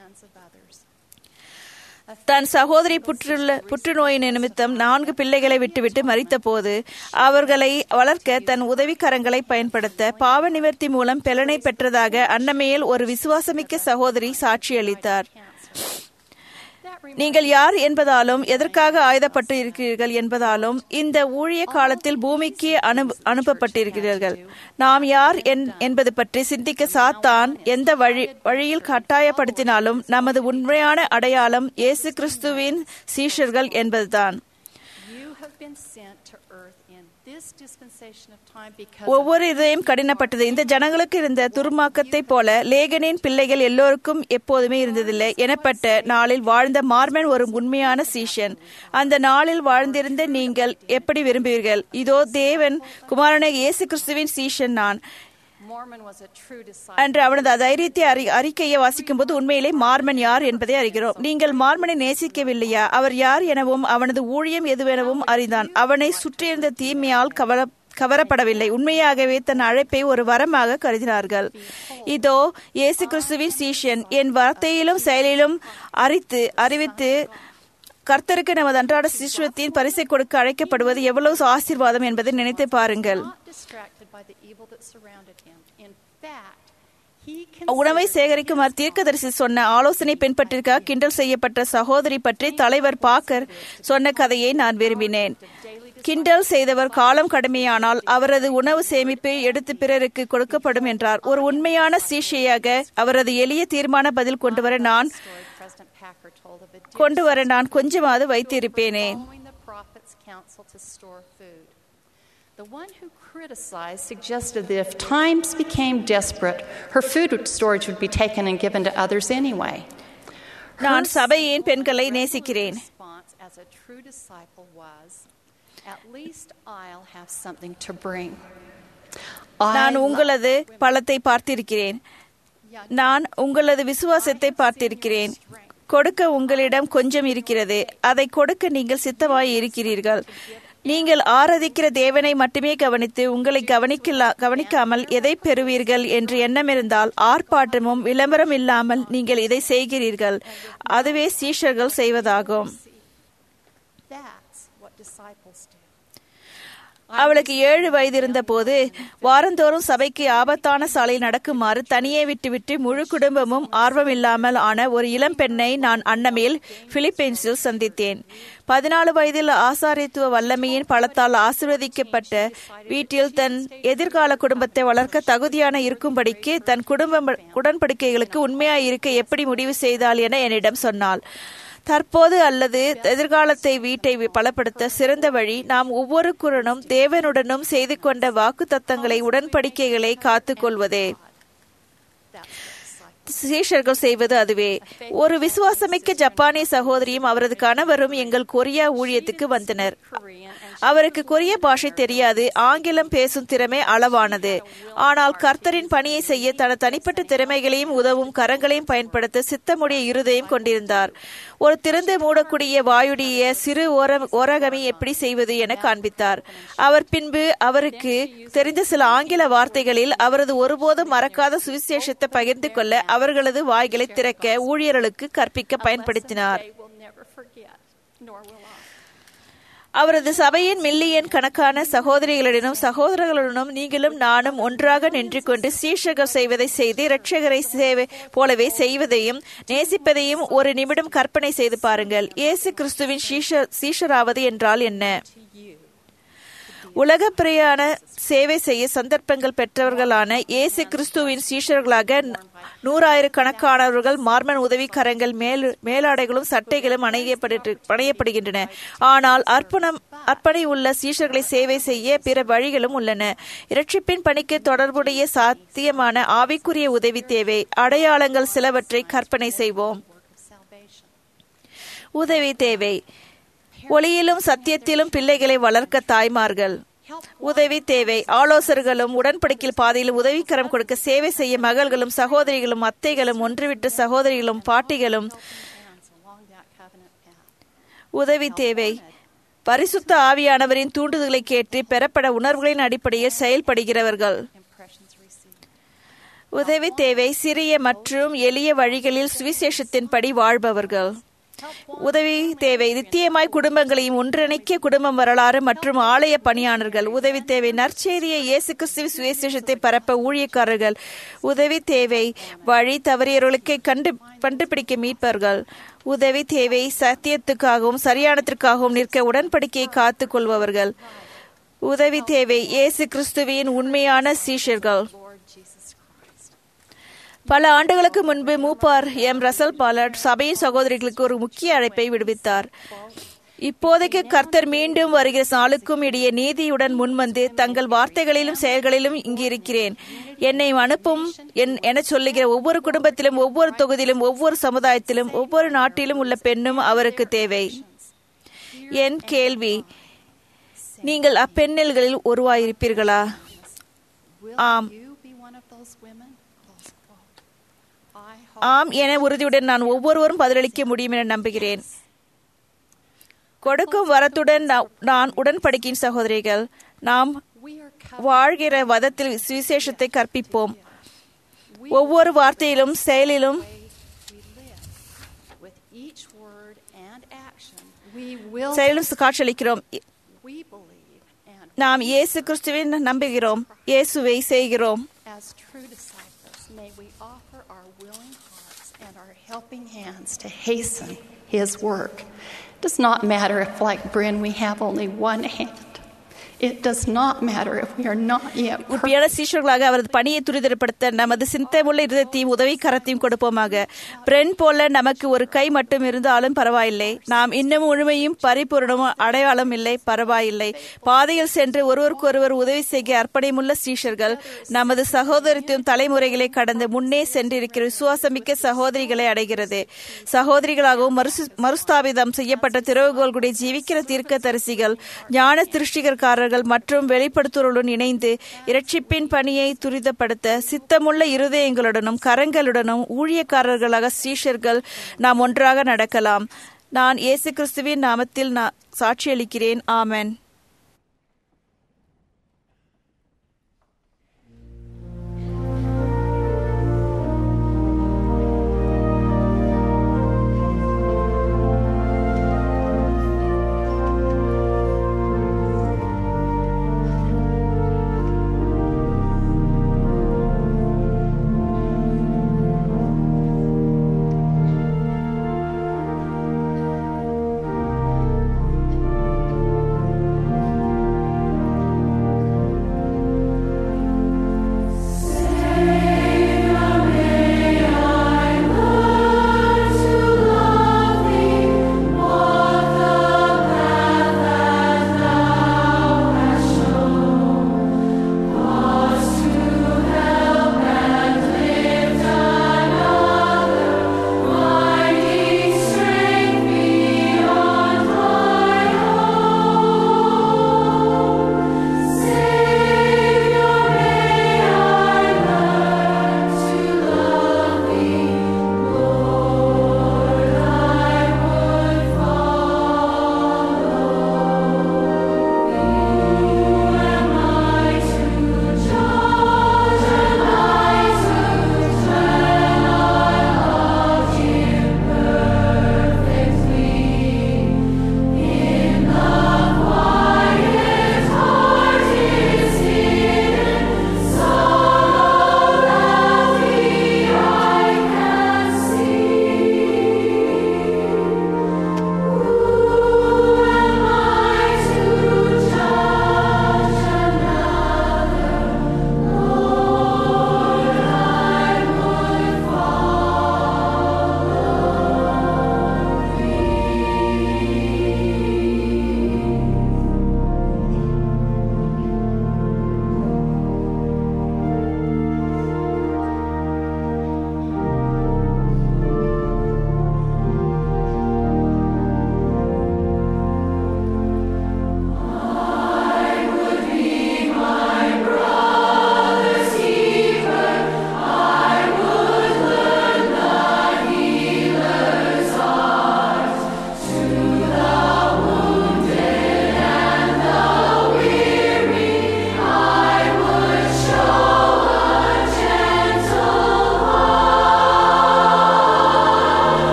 தன் சகோதரி புற்றுநோயின் நிமித்தம் 4 பிள்ளைகளை விட்டுவிட்டு மரித்த போது அவர்களை வளர்க்க தன் உதவிக்கரங்களை பயன்படுத்த பாவ நிவர்த்தி மூலம் பலனை பெற்றதாக அன்னமேல் ஒரு விசுவாசமிக்க சகோதரி சாட்சியளித்தார். நீங்கள் யார் என்பதாலும் எதற்காக ஆயுதப்பட்டு இருக்கிறீர்கள் என்பதாலும் இந்த ஊழிய காலத்தில் பூமிக்கு அனுப்பப்பட்டிருக்கிறீர்கள். நாம் யார் என்பது பற்றி சிந்திக்க சாத்தான் எந்த வழியில் கட்டாயப்படுத்தினாலும் நமது உண்மையான அடையாளம் இயேசு கிறிஸ்துவின் சீஷர்கள் என்பதுதான். ஒவ்வொரு இதயம் கடினப்பட்டது. இந்த ஜனங்களுக்கு இருந்த துர்மாக்கத்தை போல லேகனின் பிள்ளைகள் எல்லோருக்கும் எப்போதுமே இருந்ததில்லை எனப்பட்ட நாளில் வாழ்ந்த மார்மன் ஒரு உண்மையான சீஷன். அந்த நாளில் வாழ்ந்திருந்த நீங்கள் எப்படி விரும்புவீர்கள்? இதோ தேவன் குமாரனை இயேசு கிறிஸ்துவின் சீஷன் நான் அன்று அவனது தைரியத்தை அறிக்கையை வாசிக்கும் போது உண்மையிலே மார்மன் யார் என்பதை அறிகிறோம். நீங்கள் மார்மனை நேசிக்கவில்லையா? அவர் யார் எனவும் அவனது ஊழியம் எதுவெனவும் அறிந்தான். அவனை சுற்றியிருந்த தீமையால் கவரப்படவில்லை. உண்மையாகவே தன் அழைப்பை ஒரு வரமாக கருதினார்கள். இதோ இயேசு கிறிஸ்துவின் சீஷன், என் வார்த்தையிலும் செயலிலும் அறிவித்து கர்த்தருக்கு நமது அன்றாட சிசுவத்தின் பரிசை கொடுக்க அழைக்கப்படுவது எவ்வளவு ஆசீர்வாதம் என்பதை நினைத்து பாருங்கள். உணவை சேகரிக்குமாறு தீர்க்கதரிசி சொன்ன ஆலோசனை பின்பற்றிருக்க கிண்டல் செய்யப்பட்ட சகோதரி பற்றி தலைவர் பாக்கர் சொன்ன கதையை நான் விரும்பினேன். கிண்டல் செய்தவர் காலம் கடுமையானால் அவரது உணவு சேமிப்பு எடுத்து பிறருக்கு கொடுக்கப்படும் என்றார். ஒரு உண்மையான சீஷையாக அவரது எளிய தீர்மான பதில் கொண்டு வர நான் கொஞ்சமாவது வைத்திருப்பேனே. The one who criticized suggested that if times became desperate, her food storage would be taken and given to others anyway. நான் சபையின் பெண்களை நேசிக்கிறேன். Response as a true disciple was, at least I'll have something to bring. நான் உங்களது பலத்தை பார்த்திருக்கிறேன். நான் உங்களது விசுவாசத்தை பார்த்திருக்கிறேன். கொடுக்க உங்களிடம் கொஞ்சம் இருக்கிறது. அதை கொடுக்க நீங்கள் சித்தமாய் இருக்கிறீர்கள். நீங்கள் ஆராதிக்கிற தேவனை மட்டுமே கவனித்து உங்களை கவனிக்காமல் எதை பெறுவீர்கள் என்று எண்ணமிருந்தால் ஆர்ப்பாட்டமும் விளம்பரம் இல்லாமல் நீங்கள் இதை செய்கிறீர்கள். அதுவே சீஷர்கள் செய்வதாகும். அவளுக்கு 7 வயது இருந்த போது வாரந்தோறும் சபைக்கு ஆபத்தான சாலையில் நடக்குமாறு தனியே விட்டுவிட்டு முழு குடும்பமும் ஆர்வமில்லாமல் ஆன ஒரு இளம் பெண்ணை நான் அன்னமேல் பிலிப்பைன்ஸில் சந்தித்தேன். 14 வயதில் ஆசாரியத்துவ வல்லமையின் பலத்தால் ஆசீர்வதிக்கப்பட்ட வீட்டில் தன் எதிர்கால குடும்பத்தை வளர்க்க தகுதியான இருக்கும்படிக்கு தன் குடும்ப உடன்படிக்கைகளுக்கு உண்மையாய் இருக்க எப்படி முடிவு செய்தாள் என என்னிடம் சொன்னாள். தற்போது அல்லது எதிர்காலத்தை வீட்டை பலப்படுத்த சிறந்த வழி நாம் ஒவ்வொரு குரனும் தேவனுடனும் செய்து கொண்ட வாக்கு தத்தங்களை உடன்படிக்கைகளை காத்துக் கொள்வதே. சீஷர்கள் செய்வது அதுவே. ஒரு விசுவாசமிக்க ஜப்பானிய சகோதரியும் அவரது கணவரும் எங்கள் கொரியா ஊழியத்துக்கு வந்தனர். அவருக்கு கொரிய பாஷை தெரியாது. ஆங்கிலம் பேசும் திறமை அளவானது. ஆனால் கர்த்தரின் பணியை செய்ய தனது தனிப்பட்ட திறமைகளையும் உதவும் கரங்களையும் பயன்படுத்த சித்தமுடைய இருதயம் கொண்டிருந்தார். ஒரு திறந்து மூடக்கூடிய வாயுடைய சிறு ஓரகமி எப்படி செய்வது என காண்பித்தார். அவர் பின்பு அவருக்கு தெரிந்த சில ஆங்கில வார்த்தைகளில் அவரது ஒருபோதும் மறக்காத சுவிசேஷத்தை பகிர்ந்து கொள்ள அவர்களது வாய்களை திறக்க ஊழியர்களுக்கு கற்பிக்க பயன்படுத்தினார். அவரது சபையின் மில்லியன் கணக்கான சகோதரிகளுடனும் சகோதரர்களுடனும் நீங்களும் நானும் ஒன்றாக நின்று கொண்டு சீஷர்கள் செய்வதை செய்து இரட்சகரை போலவே செய்வதையும் நேசிப்பதையும் ஒரு நிமிடம் கற்பனை செய்து பாருங்கள். இயேசு கிறிஸ்துவின் சீஷராவது என்றால் என்ன? உலக பிரயாண சேவை செய்ய சந்தர்ப்பங்கள் பெற்றவர்களான இயேசு கிறிஸ்துவின் சீஷர்களாக 100,000 கணக்கானவர்கள் மார்மன் உதவிக்கரங்கள் மேலாடைகளும் சட்டைகளும் அணையப்படுகின்றன. ஆனால் அர்ப்பணை உள்ள சீஷர்களை சேவை செய்ய பிற வழிகளும் உள்ளன. இரட்சிப்பின் பணிக்கு தொடர்புடைய சாத்தியமான ஆவிக்குரிய உதவி தேவை. அடையாளங்கள் சிலவற்றை கற்பனை செய்வோம். உதவி தேவை. ஒளியிலும் சத்தியத்திலும் பிள்ளைகளை வளர்க்க தாய்மார்கள். உதவி தேவை. ஆலோசகர்களும் உடன்படிக்கையில் பாதையில் உதவிக்கரம் கொடுக்க சேவை செய்ய மகள்களும் சகோதரிகளும் அத்தைகளும் ஒன்றுவிட்ட சகோதரிகளும் பாட்டிகளும். உதவி தேவை. பரிசுத்த ஆவியானவரின் தூண்டுதலை கேட்டு பெறப்பட உணர்வுகளின் அடிப்படையில் செயல்படுகிறவர்கள். உதவி தேவை. சிறிய மற்றும் எளிய வழிகளில் சுவிசேஷத்தின்படி வாழ்பவர்கள். உதவி தேவை. நித்தியமாய் குடும்பங்களையும் ஒன்றிணைக்க குடும்பம் வரலாறு மற்றும் ஆலய பணியாளர்கள். உதவி தேவை. நற்செய்தியை இயேசு கிறிஸ்துவின் சுவிசேஷத்தை பரப்ப ஊழியக்காரர்கள். உதவி தேவை. வழி தவறியவர்களுக்கு கண்டுபிடிக்க மீட்பர்கள். உதவி தேவை. சத்தியத்துக்காகவும் சரியானத்திற்காகவும் நிற்க உடன்படிக்கையை காத்துக் கொள்பவர்கள். உதவி தேவை. இயேசு கிறிஸ்துவின் உண்மையான சீஷர்கள். பல ஆண்டுகளுக்கு முன்பு மூப்பார் ரசல் பாலட் சபையின் சகோதரிகளுக்கு ஒரு முக்கிய அழைப்பை விடுவித்தார். இப்போதைக்கு கர்த்தர் மீண்டும் வருகிற நாளுக்கும் இடையே நீதியுடன் முன்வந்து தங்கள் வார்த்தைகளிலும் செயல்களிலும் இங்கு இருக்கிறேன், என்னை அனுப்பும் என சொல்லுகிற ஒவ்வொரு குடும்பத்திலும் ஒவ்வொரு தொகுதியிலும் ஒவ்வொரு சமுதாயத்திலும் ஒவ்வொரு நாட்டிலும் உள்ள பெண்ணும் அவருக்கு தேவை. என் கேள்வி, நீங்கள் அப்பெண்ணில்களில் ஒருவாயிருப்பீர்களா? ஆம். ஆம் என உறுதியுடன் நான் ஒவ்வொருவரும் பதிலளிக்க முடியும் என நம்புகிறேன். கொடுக்கும் வரத்துடன் நான் உடன்படிக்கையின் சகோதரிகள். நாம் வாழ்கிற வதத்தில் சுவிசேஷத்தை கற்பிப்போம். ஒவ்வொரு வார்த்தையிலும் செயலிலும் காட்சியளிக்கிறோம். நாம் இயேசு கிறிஸ்துவை நம்புகிறோம், இயேசுவை செய்கிறோம். Helping hands to hasten His work. It does not matter if, like Bryn, we have only one hand. It does not matter if we are not yet perfect. உண்மையான சீஷர்களாக அவரது பணியை துரிதப்படுத்த நமது சிந்தையுள்ள இருதயத்தையும் உதவி கரத்தையும் கொடுப்போமாக. பிரெண்ட் போல நமக்கு ஒரு கை மட்டும் இருந்தாலும் பரவாயில்லை. நாம் இன்னும் முழுமையும் பரிபூர்ணமும் அடையாளம் இல்லை, பரவாயில்லை. பாதையில் சென்று ஒருவருக்கொருவர் உதவி செய்ய அர்ப்பணிமுள்ள சீஷர்கள் நமது சகோதரத்துவம் தலைமுறைகளை கடந்து முன்னே சென்றிருக்கிற விசுவாசமிக்க சகோதரிகளை அடைகிறது. சகோதரிகளாகவும் மறுஸ்தாபிதம் செய்யப்பட்ட திறவுகோள்களுடைய ஜீவிக்கிற தீர்க்க தரிசிகள், ஞான திருஷ்டிகர்காரர்கள் மற்றும் வெளிப்படுத்துவர்களுடன் இணைந்து இரட்சிப்பின் பணியை துரிதப்படுத்த சித்தமுள்ள இருதயங்களுடனும் கரங்களுடனும் ஊழியக்காரர்களாக சீஷர்கள் நாம் ஒன்றாக நடக்கலாம். நான் இயேசு கிறிஸ்துவின் நாமத்தில் சாட்சியளிக்கிறேன். ஆமென்.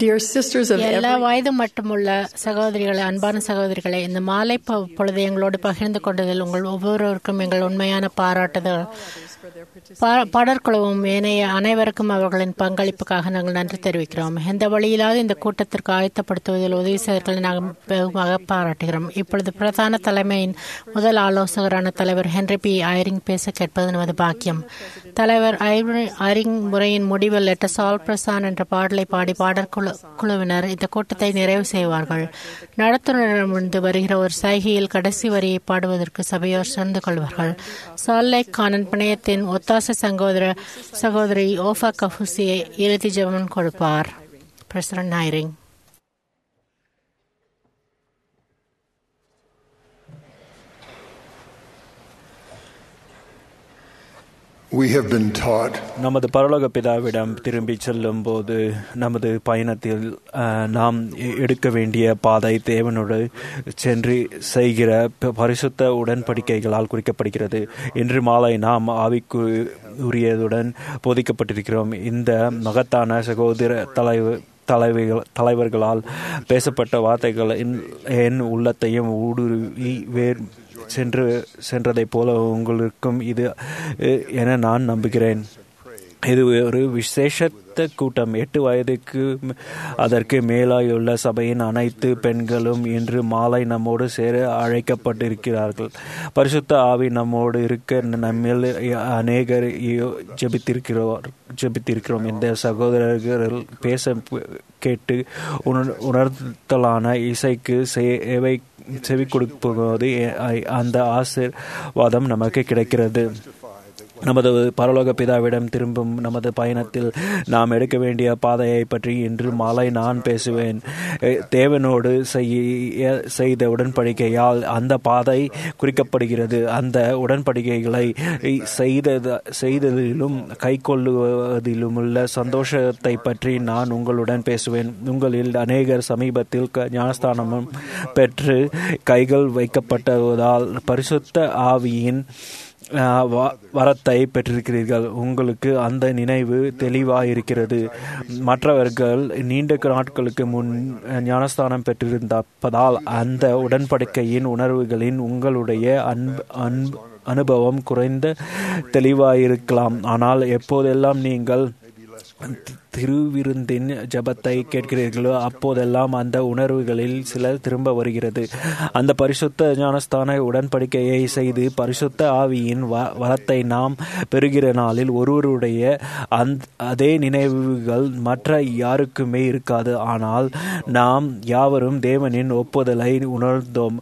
dear sisters of எல்லா every வயது மட்டுமுள்ள சகோதரிகளை, அன்பான சகோதரிகளை, இந்த மாலை பொழுது எங்களோடு பகிர்ந்து கொண்டதில் உங்கள் ஒவ்வொருவருக்கும் எங்கள் உண்மையான பாராட்டுதல். பாடற்குழுவும் ஏனைய அனைவருக்கும் அவர்களின் பங்களிப்புக்காக நாங்கள் நன்றி தெரிவிக்கிறோம். எந்த வழியிலாவது இந்த கூட்டத்திற்கு ஆயத்தப்படுத்துவதில் உதவி செய்தவர்களை நாங்கள் வெகுவாக பாராட்டுகிறோம். இப்பொழுது பிரதான தலைமையின் முதல் ஆலோசகரான தலைவர் ஹென்றி பி. ஐரிங் பேச கேட்பது நமது பாக்கியம். தலைவர் ஐரிங் முறையின் முடிவில் let us all press on என்ற பாடலை பாடி பாடற்குழுவினர் இந்த கூட்டத்தை நிறைவு செய்வார்கள். நடத்துனரிடமிருந்து வருகிற ஒரு சைகையில் கடைசி வரியை பாடுவதற்கு சபையோர் சேர்ந்து கொள்வார்கள். சால்லேக் கானன் பிணையத்தின் ஒத்தாசை சகோதரி ஓஃபா கஃபூசியை இறுதி ஜெபம் கொடுப்பார். President Eyring. நமது பரலோக பிதாவிடம் திரும்பி செல்லும் போது நமது பயணத்தில் நாம் எடுக்க வேண்டிய பாதை தேவனோடு சென்று செய்கிற பரிசுத்த உடன்படிக்கைகளால் குறிக்கப்படுகிறது. இன்று மாலை நாம் ஆவிக்குரியதுடன் போதிக்கப்பட்டிருக்கிறோம். இந்த மகத்தான சகோதர தலைவர்களால் பேசப்பட்ட வார்த்தைகள் என் உள்ளத்தையும் ஊடுருவி சென்றதைப் போல உங்களுக்கும் இது என நான் நம்புகிறேன். இது ஒரு விசேஷத்த கூட்டம். 8 வயதுக்கு அதற்கு மேலாயுள்ள சபையின் அனைத்து பெண்களும் இன்று மாலை நம்மோடு சேர அழைக்கப்பட்டிருக்கிறார்கள். பரிசுத்த ஆவி நம்மோடு இருக்க நம்மில் அநேகர் ஜெபித்திருக்கிறோம். இந்த சகோதரர்கள் பேச கேட்டு உணர்த்தலான இசைக்கு செவி கொடுப்பது அந்த ஆசீர்வாதம் நமக்கு கிடைக்கிறது. நமது பரலோக பிதாவிடம் திரும்பும் நமது பயணத்தில் நாம் எடுக்க வேண்டிய பாதையை பற்றி இன்று மாலை நான் பேசுவேன். தேவனோடு செய்த உடன்படிக்கையால் அந்த பாதை குறிக்கப்படுகிறது. அந்த உடன்படிக்கைகளை செய்ததிலும் கை கொள்ளுவதிலுமுள்ள சந்தோஷத்தை பற்றி நான் உங்களுடன் பேசுவேன். உங்களில் அநேகர் சமீபத்தில் ஞானஸ்தானமும் பெற்று கைகள் வைக்கப்பட்டதால் பரிசுத்த ஆவியின் வரத்தை பெற்றிருக்கிறீர்கள். உங்களுக்கு அந்த நினைவு தெளிவாயிருக்கிறது. மற்றவர்கள் நீண்ட நாட்களுக்கு முன் ஞானஸ்தானம் பெற்றிருந்ததால் அந்த உடன்படிக்கையின் உணர்வுகளின் உங்களுடைய அனுபவம் குறைந்த தெளிவாயிருக்கலாம். ஆனால் எப்போதெல்லாம் நீங்கள் திருவிருந்தின் ஜபத்தை கேட்கிறீர்களோ அப்போதெல்லாம் அந்த உணர்வுகளில் சில திரும்ப வருகிறது. அந்த பரிசுத்த ஞானஸ்தான உடன்படிக்கையை செய்து பரிசுத்த ஆவியின் வரத்தை நாம் பெறுகிற நாளில் ஒருவருடைய அதே நினைவுகள் மற்ற யாருக்குமே இருக்காது. ஆனால் நாம் யாவரும் தேவனின் ஒப்புதலை உணர்ந்தோம்.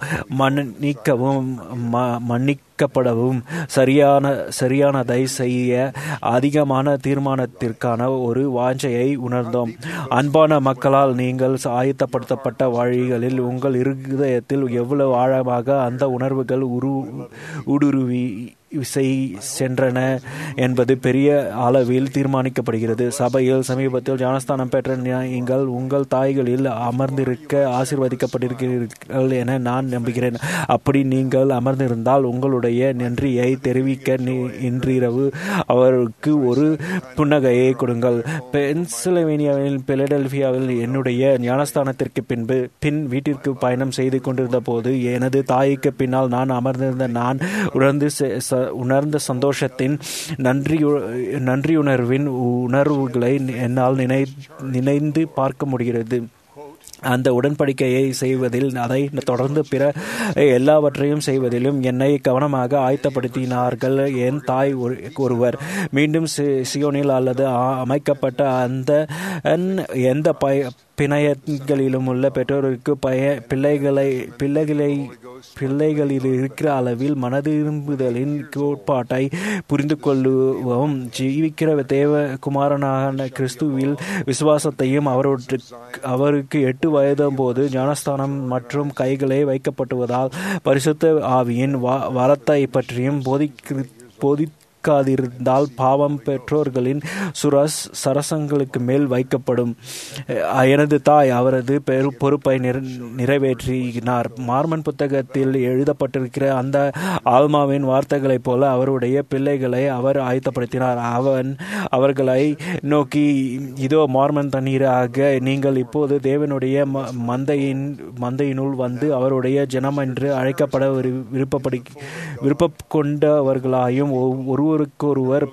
மன்னிக்கப்படவும் சரியானதை செய்ய அதிகமான தீர்மானத்திற்கான ஒரு வாஞ்சையை உணர்ந்தோம். அன்பான மக்களால் நீங்கள் ஆயத்தப்படுத்தப்பட்ட வழிகளில் உங்கள் இருதயத்தில் எவ்வளவு ஆழமாக அந்த உணர்வுகள் ஊடுருவி சென்றன என்பது பெரிய அளவில் தீர்மானிக்கப்படுகிறது. சபையில் சமீபத்தில் ஞானஸ்தானம் பெற்ற நீங்கள் உங்கள் தாய்களில் அமர்ந்திருக்க ஆசீர்வதிக்கப்பட்டிருக்கிறீர்கள் என நான் நம்புகிறேன். அப்படி நீங்கள் அமர்ந்திருந்தால் உங்களுடைய நன்றியை தெரிவிக்க இன்றிரவு அவருக்கு ஒரு புன்னகையை கொடுங்கள். பென்சில்வேனியாவில் பிலடெல்பியாவில் என்னுடைய ஞானஸ்தானத்திற்கு பின் வீட்டிற்கு பயணம் செய்து கொண்டிருந்த போது எனது தாய்க்கு பின்னால் நான் அமர்ந்திருந்த நான் உணர்ந்த சந்தோஷத்தின் நன்றியுணர்வின் உணர்வுகளை என்னால் நினைந்து பார்க்க முடிகிறது. அந்த உடன்படிக்கையை செய்வதில் அதை தொடர்ந்து பிற எல்லாவற்றையும் செய்வதிலும் என்னை கவனமாக ஆயத்தப்படுத்தினார்கள். என் தாய் ஒருவர் மீண்டும் சியோனில் அல்லது அமைக்கப்பட்ட அந்த எந்த பிணையங்களிலும் உள்ள பெற்றோருக்கு பிள்ளைகளில் இருக்கிற அளவில் மனதிரும்புதலின் கோட்பாட்டை புரிந்து கொள்ளவும் ஜீவிக்கிற தேவகுமாரனான கிறிஸ்துவில் விசுவாசத்தையும் அவருக்கு 8 வயதும் போது ஞானஸ்தானம் மற்றும் கைகளை வைக்கப்பட்டுவதால் பரிசுத்த ஆவியின் வரத்தை பற்றியும் வைக்காதிருந்தால் பாவம் பெற்றோர்களின் சரசங்களுக்கு மேல் வைக்கப்படும். எனது தாய் அவரது பொறுப்பை நிறைவேற்றினார். மார்மன் புத்தகத்தில் எழுதப்பட்டிருக்கிற அந்த ஆல்மாவின் வார்த்தைகளைப் போல அவருடைய பிள்ளைகளை அவர் ஆயத்தப்படுத்தினார். அவர்களை நோக்கி, இதோ மார்மன் தண்ணீராக நீங்கள் இப்போது தேவனுடைய மந்தையினுள் வந்து அவருடைய ஜனம் என்று அழைக்கப்பட விருப்பம் கொண்டவர்களாயும் ஒருவருக்கொருவர்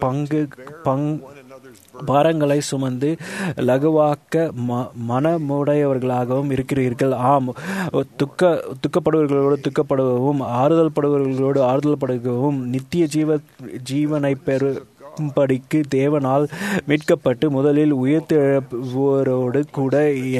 பாரங்களை சுமந்து லகுவாக்க மனமுடையவர்களாகவும் இருக்கிறீர்கள். ஆம், துக்கப்படுவர்களோடு துக்கப்படுவவும் ஆறுதல் படுவர்களோடு ஆறுதல் படுகவும் நித்திய ஜீவனை பெறும்படிக்கு தேவனால் மீட்கப்பட்டு முதலில் உயர்த்தெழுவோரோடு கூட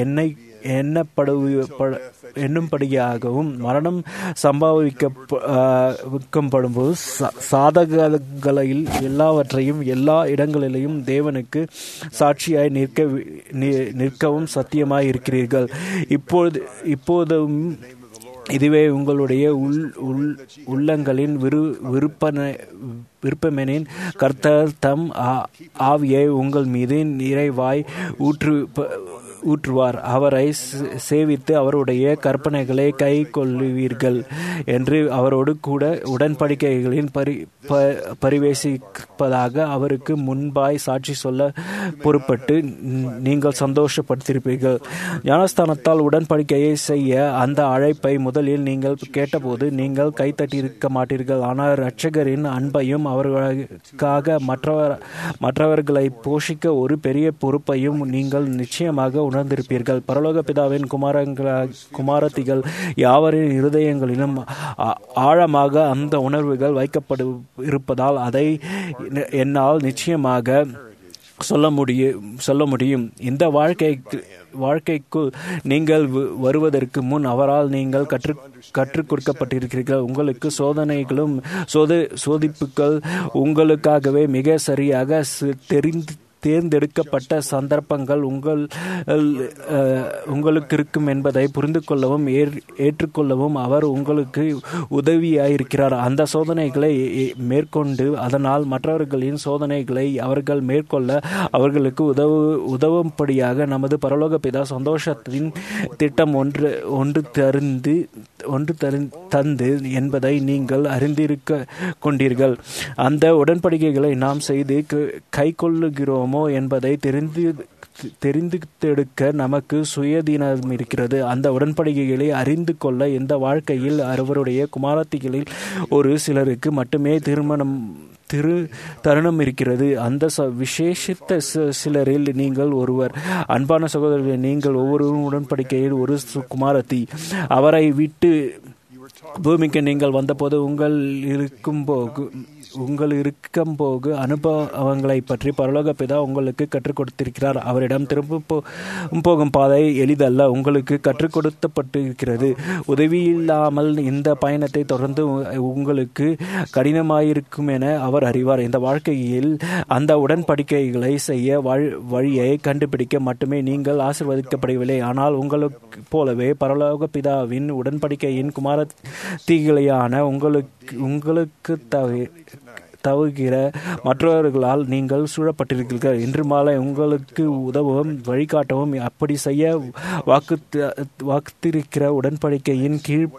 எண்ணும்படியாகவும் மரணம் சம்பவிக்கப்படும்போது சாதகங்களில் எல்லாவற்றையும் எல்லா இடங்களிலும் தேவனுக்கு சாட்சியாய் நிற்கவும் சத்தியமாய் இருக்கிறீர்கள். இப்போதும் இதுவே உங்களுடைய உள்ளங்களின் விருப்பமெனின் கர்த்தர் தம் ஆவியை உங்கள் மீது நிறைவாய் ஊற்றுவார். அவரை சேவித்து அவருடைய கற்பனைகளை கை கொள்ளுவீர்கள் என்று அவரோடு கூட உடன்படிக்கைகளின் பரிவேசிப்பதாக அவருக்கு முன்பாய் சாட்சி சொல்ல பொறுப்பட்டு நீங்கள் சந்தோஷப்படுத்தியிருப்பீர்கள். ஞானஸ்தானத்தால் உடன்படிக்கையை செய்ய அந்த அழைப்பை முதலில் நீங்கள் கேட்டபோது நீங்கள் கைத்தட்டியிருக்க மாட்டீர்கள். ஆனால் இரட்சகரின் அன்பையும் அவர்களுக்காக மற்றவர்களை போஷிக்க ஒரு பெரிய பொறுப்பையும் நீங்கள் நிச்சயமாக உணர்ந்திருப்பீர்கள். பரலோக பிதாவின் குமாரத்திகள் யாவரின் இருதயங்களிலும் ஆழமாக அந்த உணர்வுகள் வைக்கப்பட்டிருப்பதால் அதை என்னால் நிச்சயமாக சொல்ல முடியும். இந்த வாழ்க்கைக்குள் நீங்கள் வருவதற்கு முன் அவரால் நீங்கள் கற்றுக் கொடுக்கப்பட்டிருக்கிறீர்கள். உங்களுக்கு சோதனைகளும் சோதிப்புகள் உங்களுக்காகவே மிக சரியாக தேர்ந்தெடுக்கப்பட்ட சந்தர்ப்பங்கள் உங்களுக்கு இருக்கும் என்பதை புரிந்து கொள்ளவும் ஏற்றுக்கொள்ளவும் அவர் உங்களுக்கு உதவியாயிருக்கிறார். அந்த சோதனைகளை மேற்கொண்டு அதனால் மற்றவர்களின் சோதனைகளை அவர்கள் மேற்கொள்ள அவர்களுக்கு உதவும்படியாக நமது பரலோக பிதா சந்தோஷத்தின் திட்டம் ஒன்று தந்து என்பதை நீங்கள் அறிந்திருக்க கொண்டீர்கள். அந்த உடன்படிக்கைகளை நாம் செய்து கை கொள்ளுகிறோம் என்பதை தெரிந்தெடுக்க நமக்கு சுயதீனம் இருக்கிறது. அந்த உடன்படிக்கைகளை அறிந்து கொள்ள இந்த வாழ்க்கையில் அவருடைய குமாரத்திகளில் ஒரு சிலருக்கு மட்டுமே தருணம் இருக்கிறது. அந்த விசேஷித்த சிலரில் நீங்கள் ஒருவர். அன்பான சகோதரர்கள், நீங்கள் ஒவ்வொருவரும் உடன்படிக்கையில் ஒரு குமாரத்தி. அவரை விட்டு பூமிக்கு நீங்கள் வந்தபோது உங்கள் இருக்கும்போது அனுபவங்களை பற்றி பரலோக பிதா உங்களுக்கு கற்றுக் கொடுத்திருக்கிறார். அவரிடம் திரும்ப போகும் பாதை எளிதல்ல, உங்களுக்கு கற்றுக் கொடுக்கப்பட்டிருக்கிறது. உதவியில்லாமல் இந்த பயணத்தை தொடர்ந்து உங்களுக்கு கடினமாயிருக்கும் என அவர் அறிவார். இந்த வாழ்க்கையில் அந்த உடன்படிக்கைகளை செய்ய வழியை கண்டுபிடிக்க மட்டுமே நீங்கள் ஆசீர்வதிக்கப்படவில்லை. ஆனால் உங்களுக்கு போலவே பரலோக பிதாவின் உடன்படிக்கையின் குமாரத்திகளையான உங்களுக்கு தவிர மற்றவர்களால் நீங்கள் சூழப்பட்டிருக்கிறீர்கள். இன்று மாலை உங்களுக்கு உதவும் வழிகாட்டவும் அப்படி செய்ய வாக்குத்திருக்கிற உடன்படிக்கையின்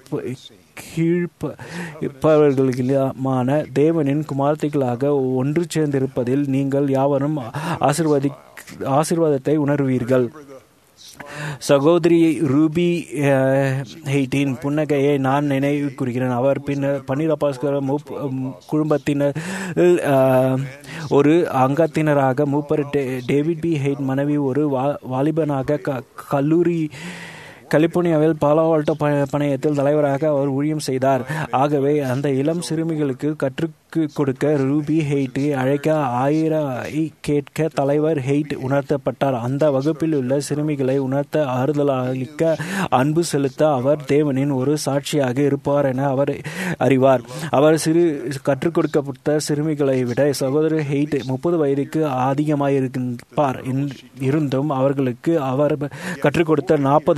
கீழ்ப்பவர்களுமான தேவனின் குமாரத்திகளாக ஒன்று சேர்ந்திருப்பதில் நீங்கள் யாவரும் ஆசீர்வாதத்தை உணர்வீர்கள். சகோதரி ரூபி ஹெய்ட்டின் புன்னகையை நான் நினைவு கூறுகிறேன். அவர் பன்னீர் குடும்பத்தினர் ஒரு அங்கத்தினராக மூப்பர் டேவிட் பி ஹெய்ட் மனைவி ஒரு வாலிபனாக கலிபோர்னியாவில் பாலோஆல்டோ பணையத்தில் தலைவராக அவர் ஊழியம் செய்தார். ஆகவே அந்த இளம் சிறுமிகளுக்கு கற்றுக் கொடுக்க ரூபி ஹெய்ட்டை அழைக்க கேட்க தலைவர் ஹெய்ட் உணர்த்தப்பட்டார். அந்த வகுப்பில் உள்ள சிறுமிகளை உணர்த்த ஆறுதலளிக்க அன்பு செலுத்த அவர் தேவனின் ஒரு சாட்சியாக இருப்பார் என அவர் அறிவார். அவர் கற்றுக் கொடுக்கப்பட்ட சிறுமிகளை விட சகோதரர் ஹெய்ட் 30 வயதுக்கு அதிகமாயிருப்பார். இருந்தும் அவர்களுக்கு அவர் கற்றுக் கொடுத்த 40 ஆண்டுகளுக்கு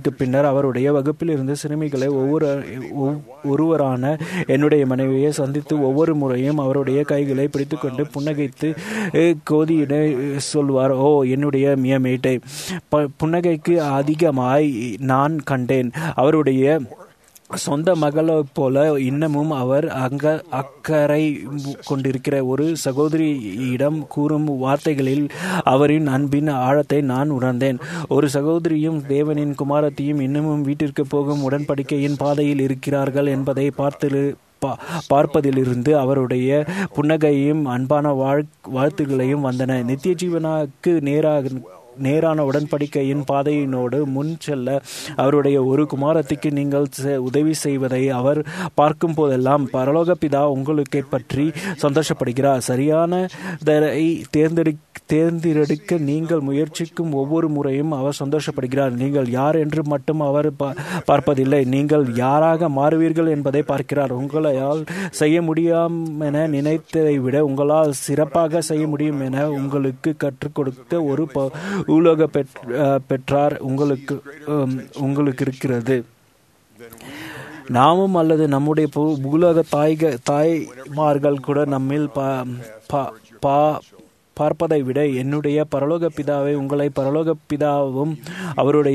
அதற்கு பின்னர் அவருடைய வகுப்பில் இருந்து சிறுமிகளை ஒருவரான என்னுடைய மனைவியை சந்தித்து ஒவ்வொரு முறையும் அவருடைய கைகளை பிடித்துக்கொண்டு புன்னகைத்து கோதியிட சொல்வார், ஓ என்னுடைய மியமேட்டை. புன்னகைக்கு அதிகமாய் நான் கண்டேன். அவருடைய சொந்த மகளைப் போல இன்னமும் அவர் அக்கறை கொண்டிருக்கிற ஒரு சகோதரியிடம் கூறும் வார்த்தைகளில் அவரின் அன்பின் ஆழத்தை நான் உணர்ந்தேன். ஒரு சகோதரியும் தேவனின் குமாரத்தையும் இன்னமும் வீட்டிற்கு போகும் உடன்படிக்கையின் பாதையில் இருக்கிறார்கள் என்பதை பார்ப்பதிலிருந்து அவருடைய புன்னகையும் அன்பான வாழ்த்துகளையும் வந்தன. நித்திய ஜீவனுக்கு நேரான உடன்படிக்கையின் பாதையினோடு முன் செல்ல அவருடைய ஒரு குமாரத்திற்கு நீங்கள் உதவி செய்வதை அவர் பார்க்கும் போதெல்லாம் பரலோக பிதா உங்களுக்கு பற்றி சந்தோஷப்படுகிறார். சரியானதை தேர்ந்தெடுக்க நீங்கள் முயற்சிக்கும் ஒவ்வொரு முறையும் அவர் சந்தோஷப்படுகிறார். நீங்கள் யார் என்று மட்டும் அவர் பார்ப்பதில்லை, நீங்கள் யாராக மாறுவீர்கள் என்பதை பார்க்கிறார். உங்களால் செய்ய முடியும் என நினைத்ததை விட உங்களால் சிறப்பாக செய்ய முடியும் என உங்களுக்கு கற்றுக் கொடுக்க ஒரு உலோக பெற்றார் உங்களுக்கு இருக்கிறது. நாமும் அல்லது நம்முடைய பூலோக தாய்மார்கள் கூட நம்மில் பார்ப்பதை விட என்னுடைய பரலோக பிதாவை உங்களை பரலோக பிதாவும் அவருடைய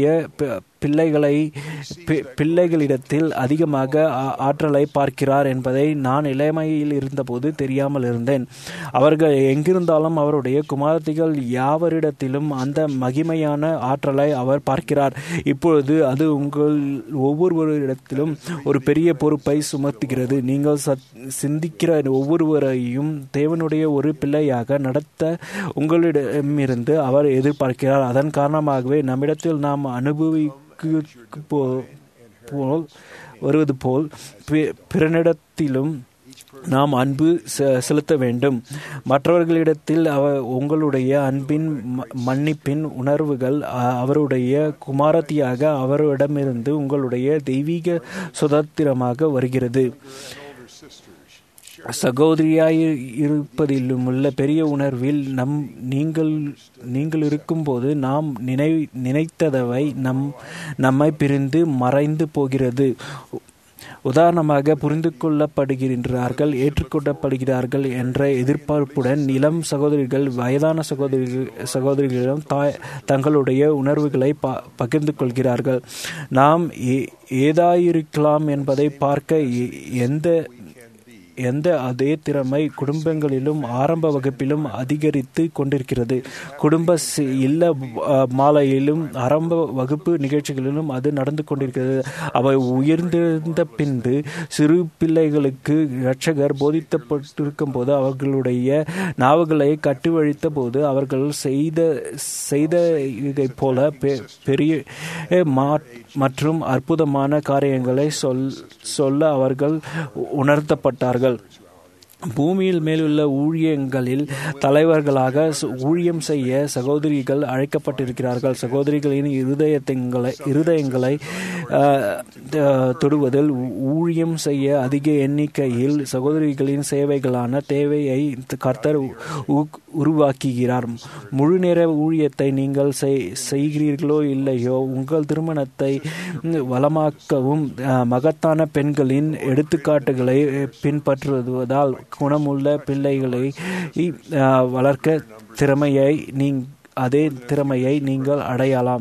பிள்ளைகளிடத்தில் அதிகமாக ஆற்றலை பார்க்கிறார் என்பதை நான் இளமையில் இருந்தபோது தெரியாமல் இருந்தேன். அவர்கள் எங்கிருந்தாலும் அவருடைய குமாரத்திகள் யாவரிடத்திலும் அந்த மகிமையான ஆற்றலை அவர் பார்க்கிறார். இப்பொழுது அது உங்கள் ஒவ்வொருவரிடத்திலும் ஒரு பெரிய பொறுப்பை சுமத்துகிறது. நீங்கள் சிந்திக்கிற ஒவ்வொருவரையும் தேவனுடைய ஒரு பிள்ளையாக நடத்த உங்களிடமிருந்து அவர் எதிர்பார்க்கிறார். அதன் காரணமாகவே நம்மிடத்தில் நாம் வருவது போல் பிறனிடத்திலும் நாம் அன்பு செலுத்த வேண்டும். மற்றவர்களிடத்தில் உங்களுடைய அன்பின் மன்னிப்பின் உணர்வுகள் அவருடைய குமாரத்தியாக அவரிடமிருந்து உங்களுடைய தெய்வீக சுதந்திரமாக வருகிறது. சகோதரியாய் இருப்பதிலுமுள்ள பெரிய உணர்வில் நீங்கள் இருக்கும்போது நாம் நினைத்ததவை நம்மை பிரிந்து மறைந்து போகிறது. உதாரணமாக, புரிந்து கொள்ளப்படுகிறார்கள், ஏற்றுக்கொள்ளப்படுகிறார்கள் என்ற எதிர்பார்ப்புடன் இளம் சகோதரிகள் வயதான சகோதரிகளிடம் தங்களுடைய உணர்வுகளை பகிர்ந்து கொள்கிறார்கள். நாம் ஏதாயிருக்கலாம் என்பதை பார்க்க எந்த அதே திறமை குடும்பங்களிலும் ஆரம்ப வகுப்பிலும் அதிகரித்து கொண்டிருக்கிறது. குடும்ப இல்ல மாலையிலும் ஆரம்ப வகுப்பு நிகழ்ச்சிகளிலும் அது நடந்து கொண்டிருக்கிறது. அவை உயர்ந்திருந்த பின்பு சிறு பிள்ளைகளுக்கு இரட்சகர் போதிக்கப்பட்டிருக்கும் போது அவர்களுடைய நாவுகளை கட்டுவழித்த போது அவர்கள் செய்த இதை போல பெரிய மற்றும் அற்புதமான காரியங்களை சொல்ல அவர்கள் உணர்த்தப்பட்டார்கள். பூமியில் மேலுள்ள ஊழியங்களில் தலைவர்களாக ஊழியம் செய்ய சகோதரிகள் அழைக்கப்பட்டிருக்கிறார்கள். சகோதரிகளின் இருதயங்களை தொடுவதில் ஊழியம் செய்ய அதிக எண்ணிக்கையில் சகோதரிகளின் சேவைகளான தேவையை கர்த்தர் உருவாக்குகிறார். முழு நேர ஊழியத்தை நீங்கள் செய்கிறீர்களோ இல்லையோ, உங்கள் திருமணத்தை வளமாக்கவும் மகத்தான பெண்களின் எடுத்துக்காட்டுகளை பின்பற்றுவதால் குணமுள்ள பிள்ளைகளை வளர்க்க அதே திறமையை நீங்கள் அடையலாம்.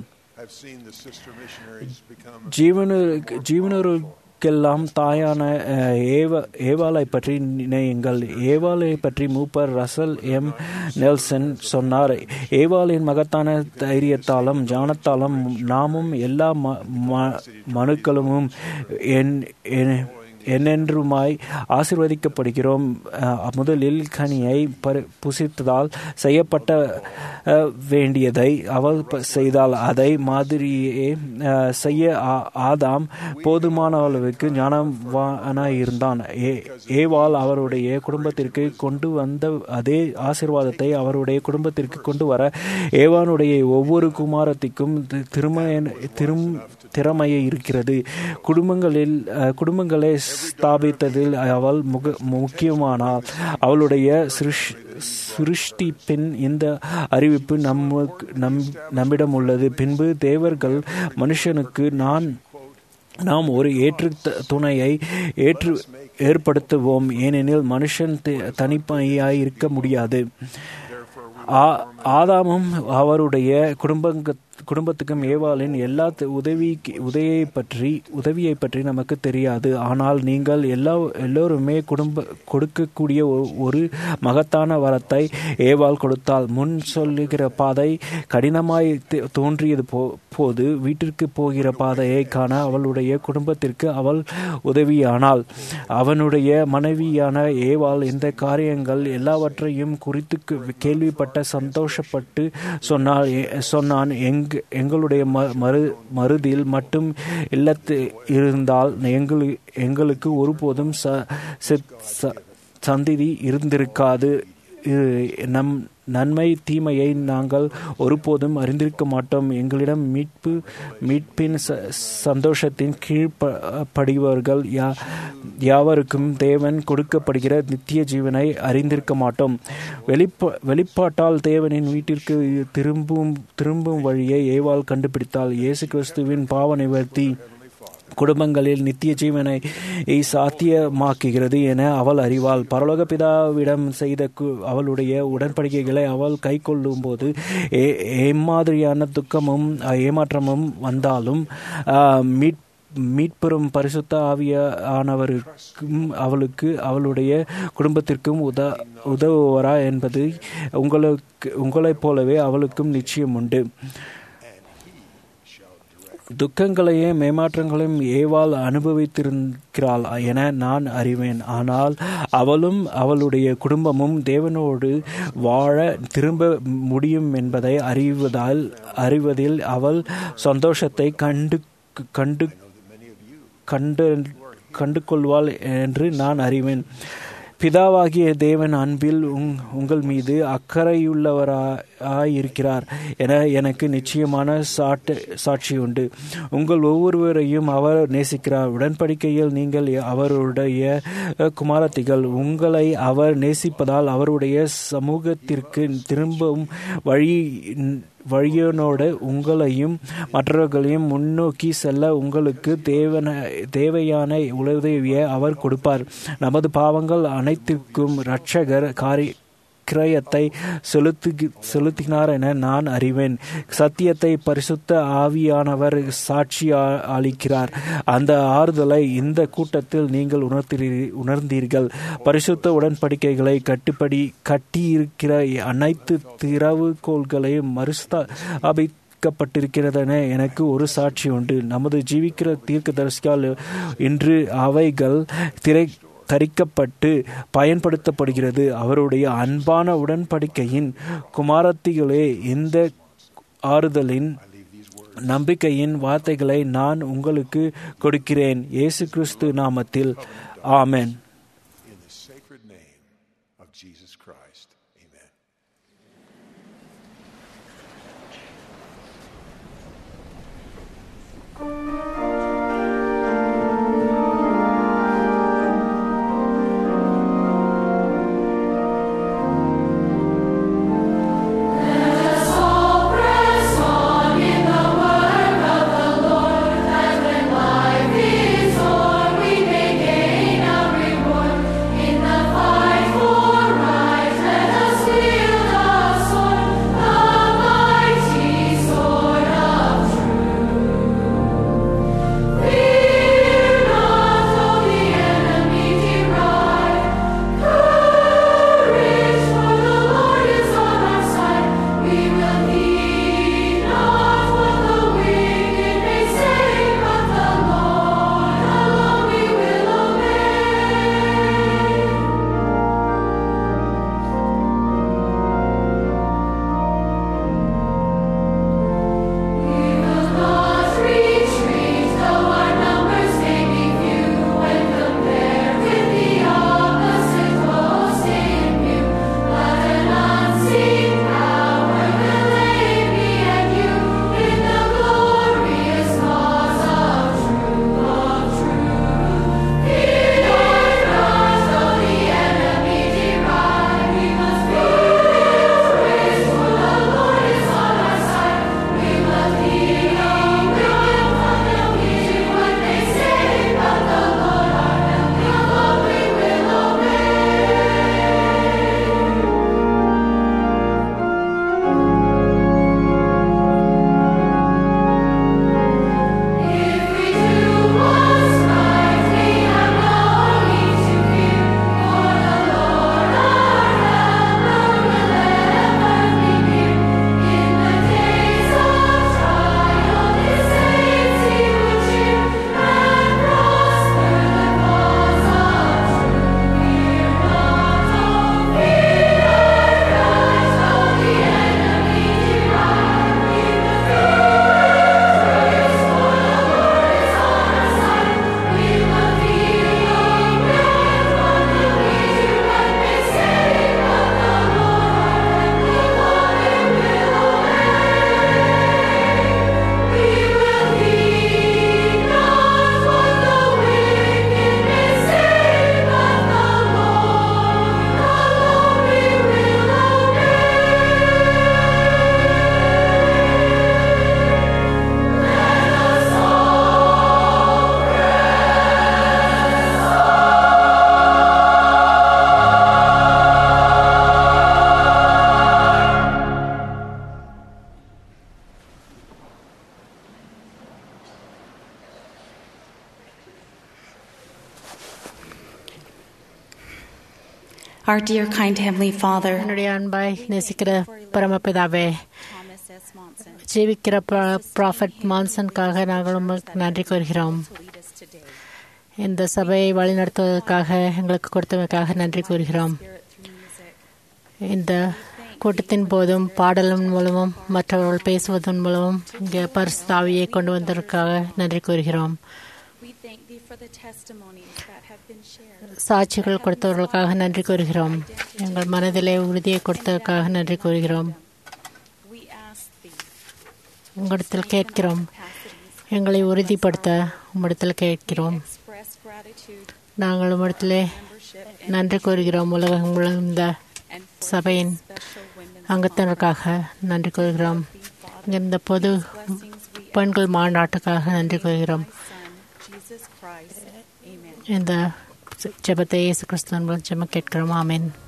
ஜீவனருக்கெல்லாம் தாயான ஏவாளை பற்றி நினையுங்கள். ஏவாளை பற்றி மூப்பர் ரசல் எம் நெல்சன் சொன்னார், ஏவாளின் மகத்தான தைரியத்தாலும் ஞானத்தாலும் நாமும் எல்லா மனுக்களும் என்னென்றுமாய் ஆசீர்வதிக்கப்படுகிறோம். முதலில் கனியை புசித்ததால் செய்யப்பட்ட வேண்டியதை அவள் செய்தால் அதை மாதிரியே செய்ய ஆதாம் போதுமான அளவுக்கு ஞானவானாயிருந்தான். ஏவாள் அவருடைய குடும்பத்திற்கு கொண்டு வந்த அதே ஆசீர்வாதத்தை அவருடைய குடும்பத்திற்கு கொண்டு வர ஏவானுடைய ஒவ்வொரு குமாரத்திற்கும் திறமையை இருக்கிறது. குடும்பங்களை ஸ்தாபித்ததில் அவள் முக்கியமானாள். அவளுடைய சிருஷ்டிப்பின் இந்த அறிவிப்பு நம்மிடம் உள்ளது. பின்பு தேவர்கள் மனுஷனுக்கு நாம் ஒரு ஏற்று துணையை ஏற்படுத்துவோம், ஏனெனில் மனுஷன் தனிப்பாய் இருக்க முடியாது. ஆதாமும் அவருடைய குடும்பத்துக்கும் ஏவாளின் எல்லா உதவியை பற்றி நமக்கு தெரியாது. ஆனால் நீங்கள் எல்லோருமே கொடுக்கக்கூடிய ஒரு மகத்தான வரத்தை ஏவாள் கொடுத்தாள். முன் சொல்லுகிற பாதை கடினமாய் தோன்றியது போது வீட்டிற்கு போகிற பாதையை காண அவளுடைய குடும்பத்திற்கு அவள் உதவியானாள். அவனுடைய மனைவியான ஏவாள் இந்த காரியங்கள் எல்லாவற்றையும் குறித்து கேள்விப்பட்ட சந்தோஷப்பட்டு சொன்னான், எங்களுடைய மருதில் மட்டும் இல்லத்து இருந்தால் எங்களுக்கு ஒருபோதும் சந்ததி இருந்திருக்காது. நன்மை தீமையை நாங்கள் ஒருபோதும் அறிந்திருக்க மாட்டோம். எங்களிடம் மீட்பின் சந்தோஷத்தின் கீழ்ப்படிவர்கள் யாவருக்கும் தேவன் கொடுக்கப்படுகிற நித்திய ஜீவனை அறிந்திருக்க மாட்டோம். வெளிப்பாட்டால் தேவனின் வீட்டிற்கு திரும்பும் வழியை ஏவாள் கண்டுபிடித்தாள். இயேசு கிறிஸ்துவின் பாவ நிவர்த்தி குடும்பங்களில் நித்திய ஜீவனை சாத்தியமாக்குகிறது என அவள் அறிவாள். பரலோக பிதாவிடம் செய்த அவளுடைய உடன்படிக்கைகளை அவள் கை கொள்ளும் போது எம்மாதிரியான துக்கமும் ஏமாற்றமும் வந்தாலும் மீட்பெறும் பரிசுத்த ஆவியானவருக்கும் அவளுடைய குடும்பத்திற்கும் உதவுவாரா என்பது உங்களைப் போலவே அவளுக்கும் நிச்சயம் உண்டு. துக்கங்களையும் ஏமாற்றங்களையும் ஏவாள் அனுபவித்திருக்கிறாள் என நான் அறிவேன். ஆனால் அவளும் அவளுடைய குடும்பமும் தேவனோடு வாழ திரும்ப முடியும் என்பதை அறிவதில் அவள் சந்தோஷத்தை கண்டு கொள்வாள் என்று நான் அறிவேன். பிதாவாகிய தேவன் அன்பில் உங்கள் மீது அக்கறையுள்ளவராயிருக்கிறார் என எனக்கு நிச்சயமான சாட்சி உண்டு. உங்கள் ஒவ்வொருவரையும் அவர் நேசிக்கிறார். உடன்படிக்கையில் நீங்கள் அவருடைய குமாரத்திகள். உங்களை அவர் நேசிப்பதால் அவருடைய சமூகத்திற்கு திரும்பவும் வழியோடு உங்களையும் மற்றவர்களையும் முன்னோக்கி செல்ல உங்களுக்கு தேவையான உதவியை அவர் கொடுப்பார். நமது பாவங்கள் அனைத்திற்கும் இரட்சகர் கிரயத்தை செலுத்தினார் என நான் அறிவேன். சத்தியத்தை பரிசுத்த ஆவியானவர் சாட்சி அளிக்கிறார். அந்த ஆறுதலை இந்த கூட்டத்தில் நீங்கள் உணர்ந்தீர்கள். பரிசுத்த உடன்படிக்கைகளை கட்டியிருக்கிற அனைத்து திறவுகோள்களையும் மறுஸ்தாபிக்கப்பட்டிருக்கிறதென எனக்கு ஒரு சாட்சி உண்டு. நமது ஜீவிக்கிற தீர்க்கதரிசியால் இன்று அவைகள் தரிக்கப்பட்டு பயன்படுத்தப்படுகிறது. அவருடைய அன்பான உடன்படிக்கையின் குமாரத்திகளே, இந்த ஆறுதலின் நம்பிக்கையின் வார்த்தைகளை நான் உங்களுக்கு கொடுக்கிறேன். இயேசு கிறிஸ்து நாமத்தில் ஆமென். Our dear, kind Heavenly Father, என்னுடைய அன்பாய் நேசிக்கிற பரமபிதாவே, Thomas S. Monson, ஜீவிக்கிற ப்ராஃபட் மான்சனுக்காக நாங்கள் உங்களுக்கு நன்றி கூறுகிறோம். இந்த சபையை வழிநடத்துவதற்காக எங்களுக்கு கொடுத்ததற்காக நன்றி கூறுகிறோம். இந்த கூட்டத்தின் போதும் பாடலின் மூலமும் மற்றவர்கள் பேசுவதன் மூலமும் இங்கே பரிசுத்த ஆவியை கொண்டு வந்ததற்காக நன்றி கூறுகிறோம். we thank Thee for the testimonies that have been shared. சாட்சிகள் கொடுத்தவர்களுக்காக நன்றி கூறுகிறோம். எங்கள் மனதிலே உறுதியை கொடுத்ததற்காக நன்றி கூறுகிறோம். We ask Thee, உங்களிடத்தில் கேட்கிறோம், எங்களை உறுதிப்படுத்த உம்மிடத்தில் கேட்கிறோம். express gratitude நாங்கள் உம்மிடத்திலே நன்றி கூறுகிறோம். உலகம் முழுந்த சபையின் அங்கத்தினருக்காக நன்றி கூறுகிறோம். இந்த பொது பெண்கள் மாநாட்டுக்காக நன்றி கூறுகிறோம். Jesus Christ. Amen. இந்த ஜெபத்தை இயேசு கிறிஸ்துவின் மூலம் ஜெபம் கேட்கிறோம். ஆமென்.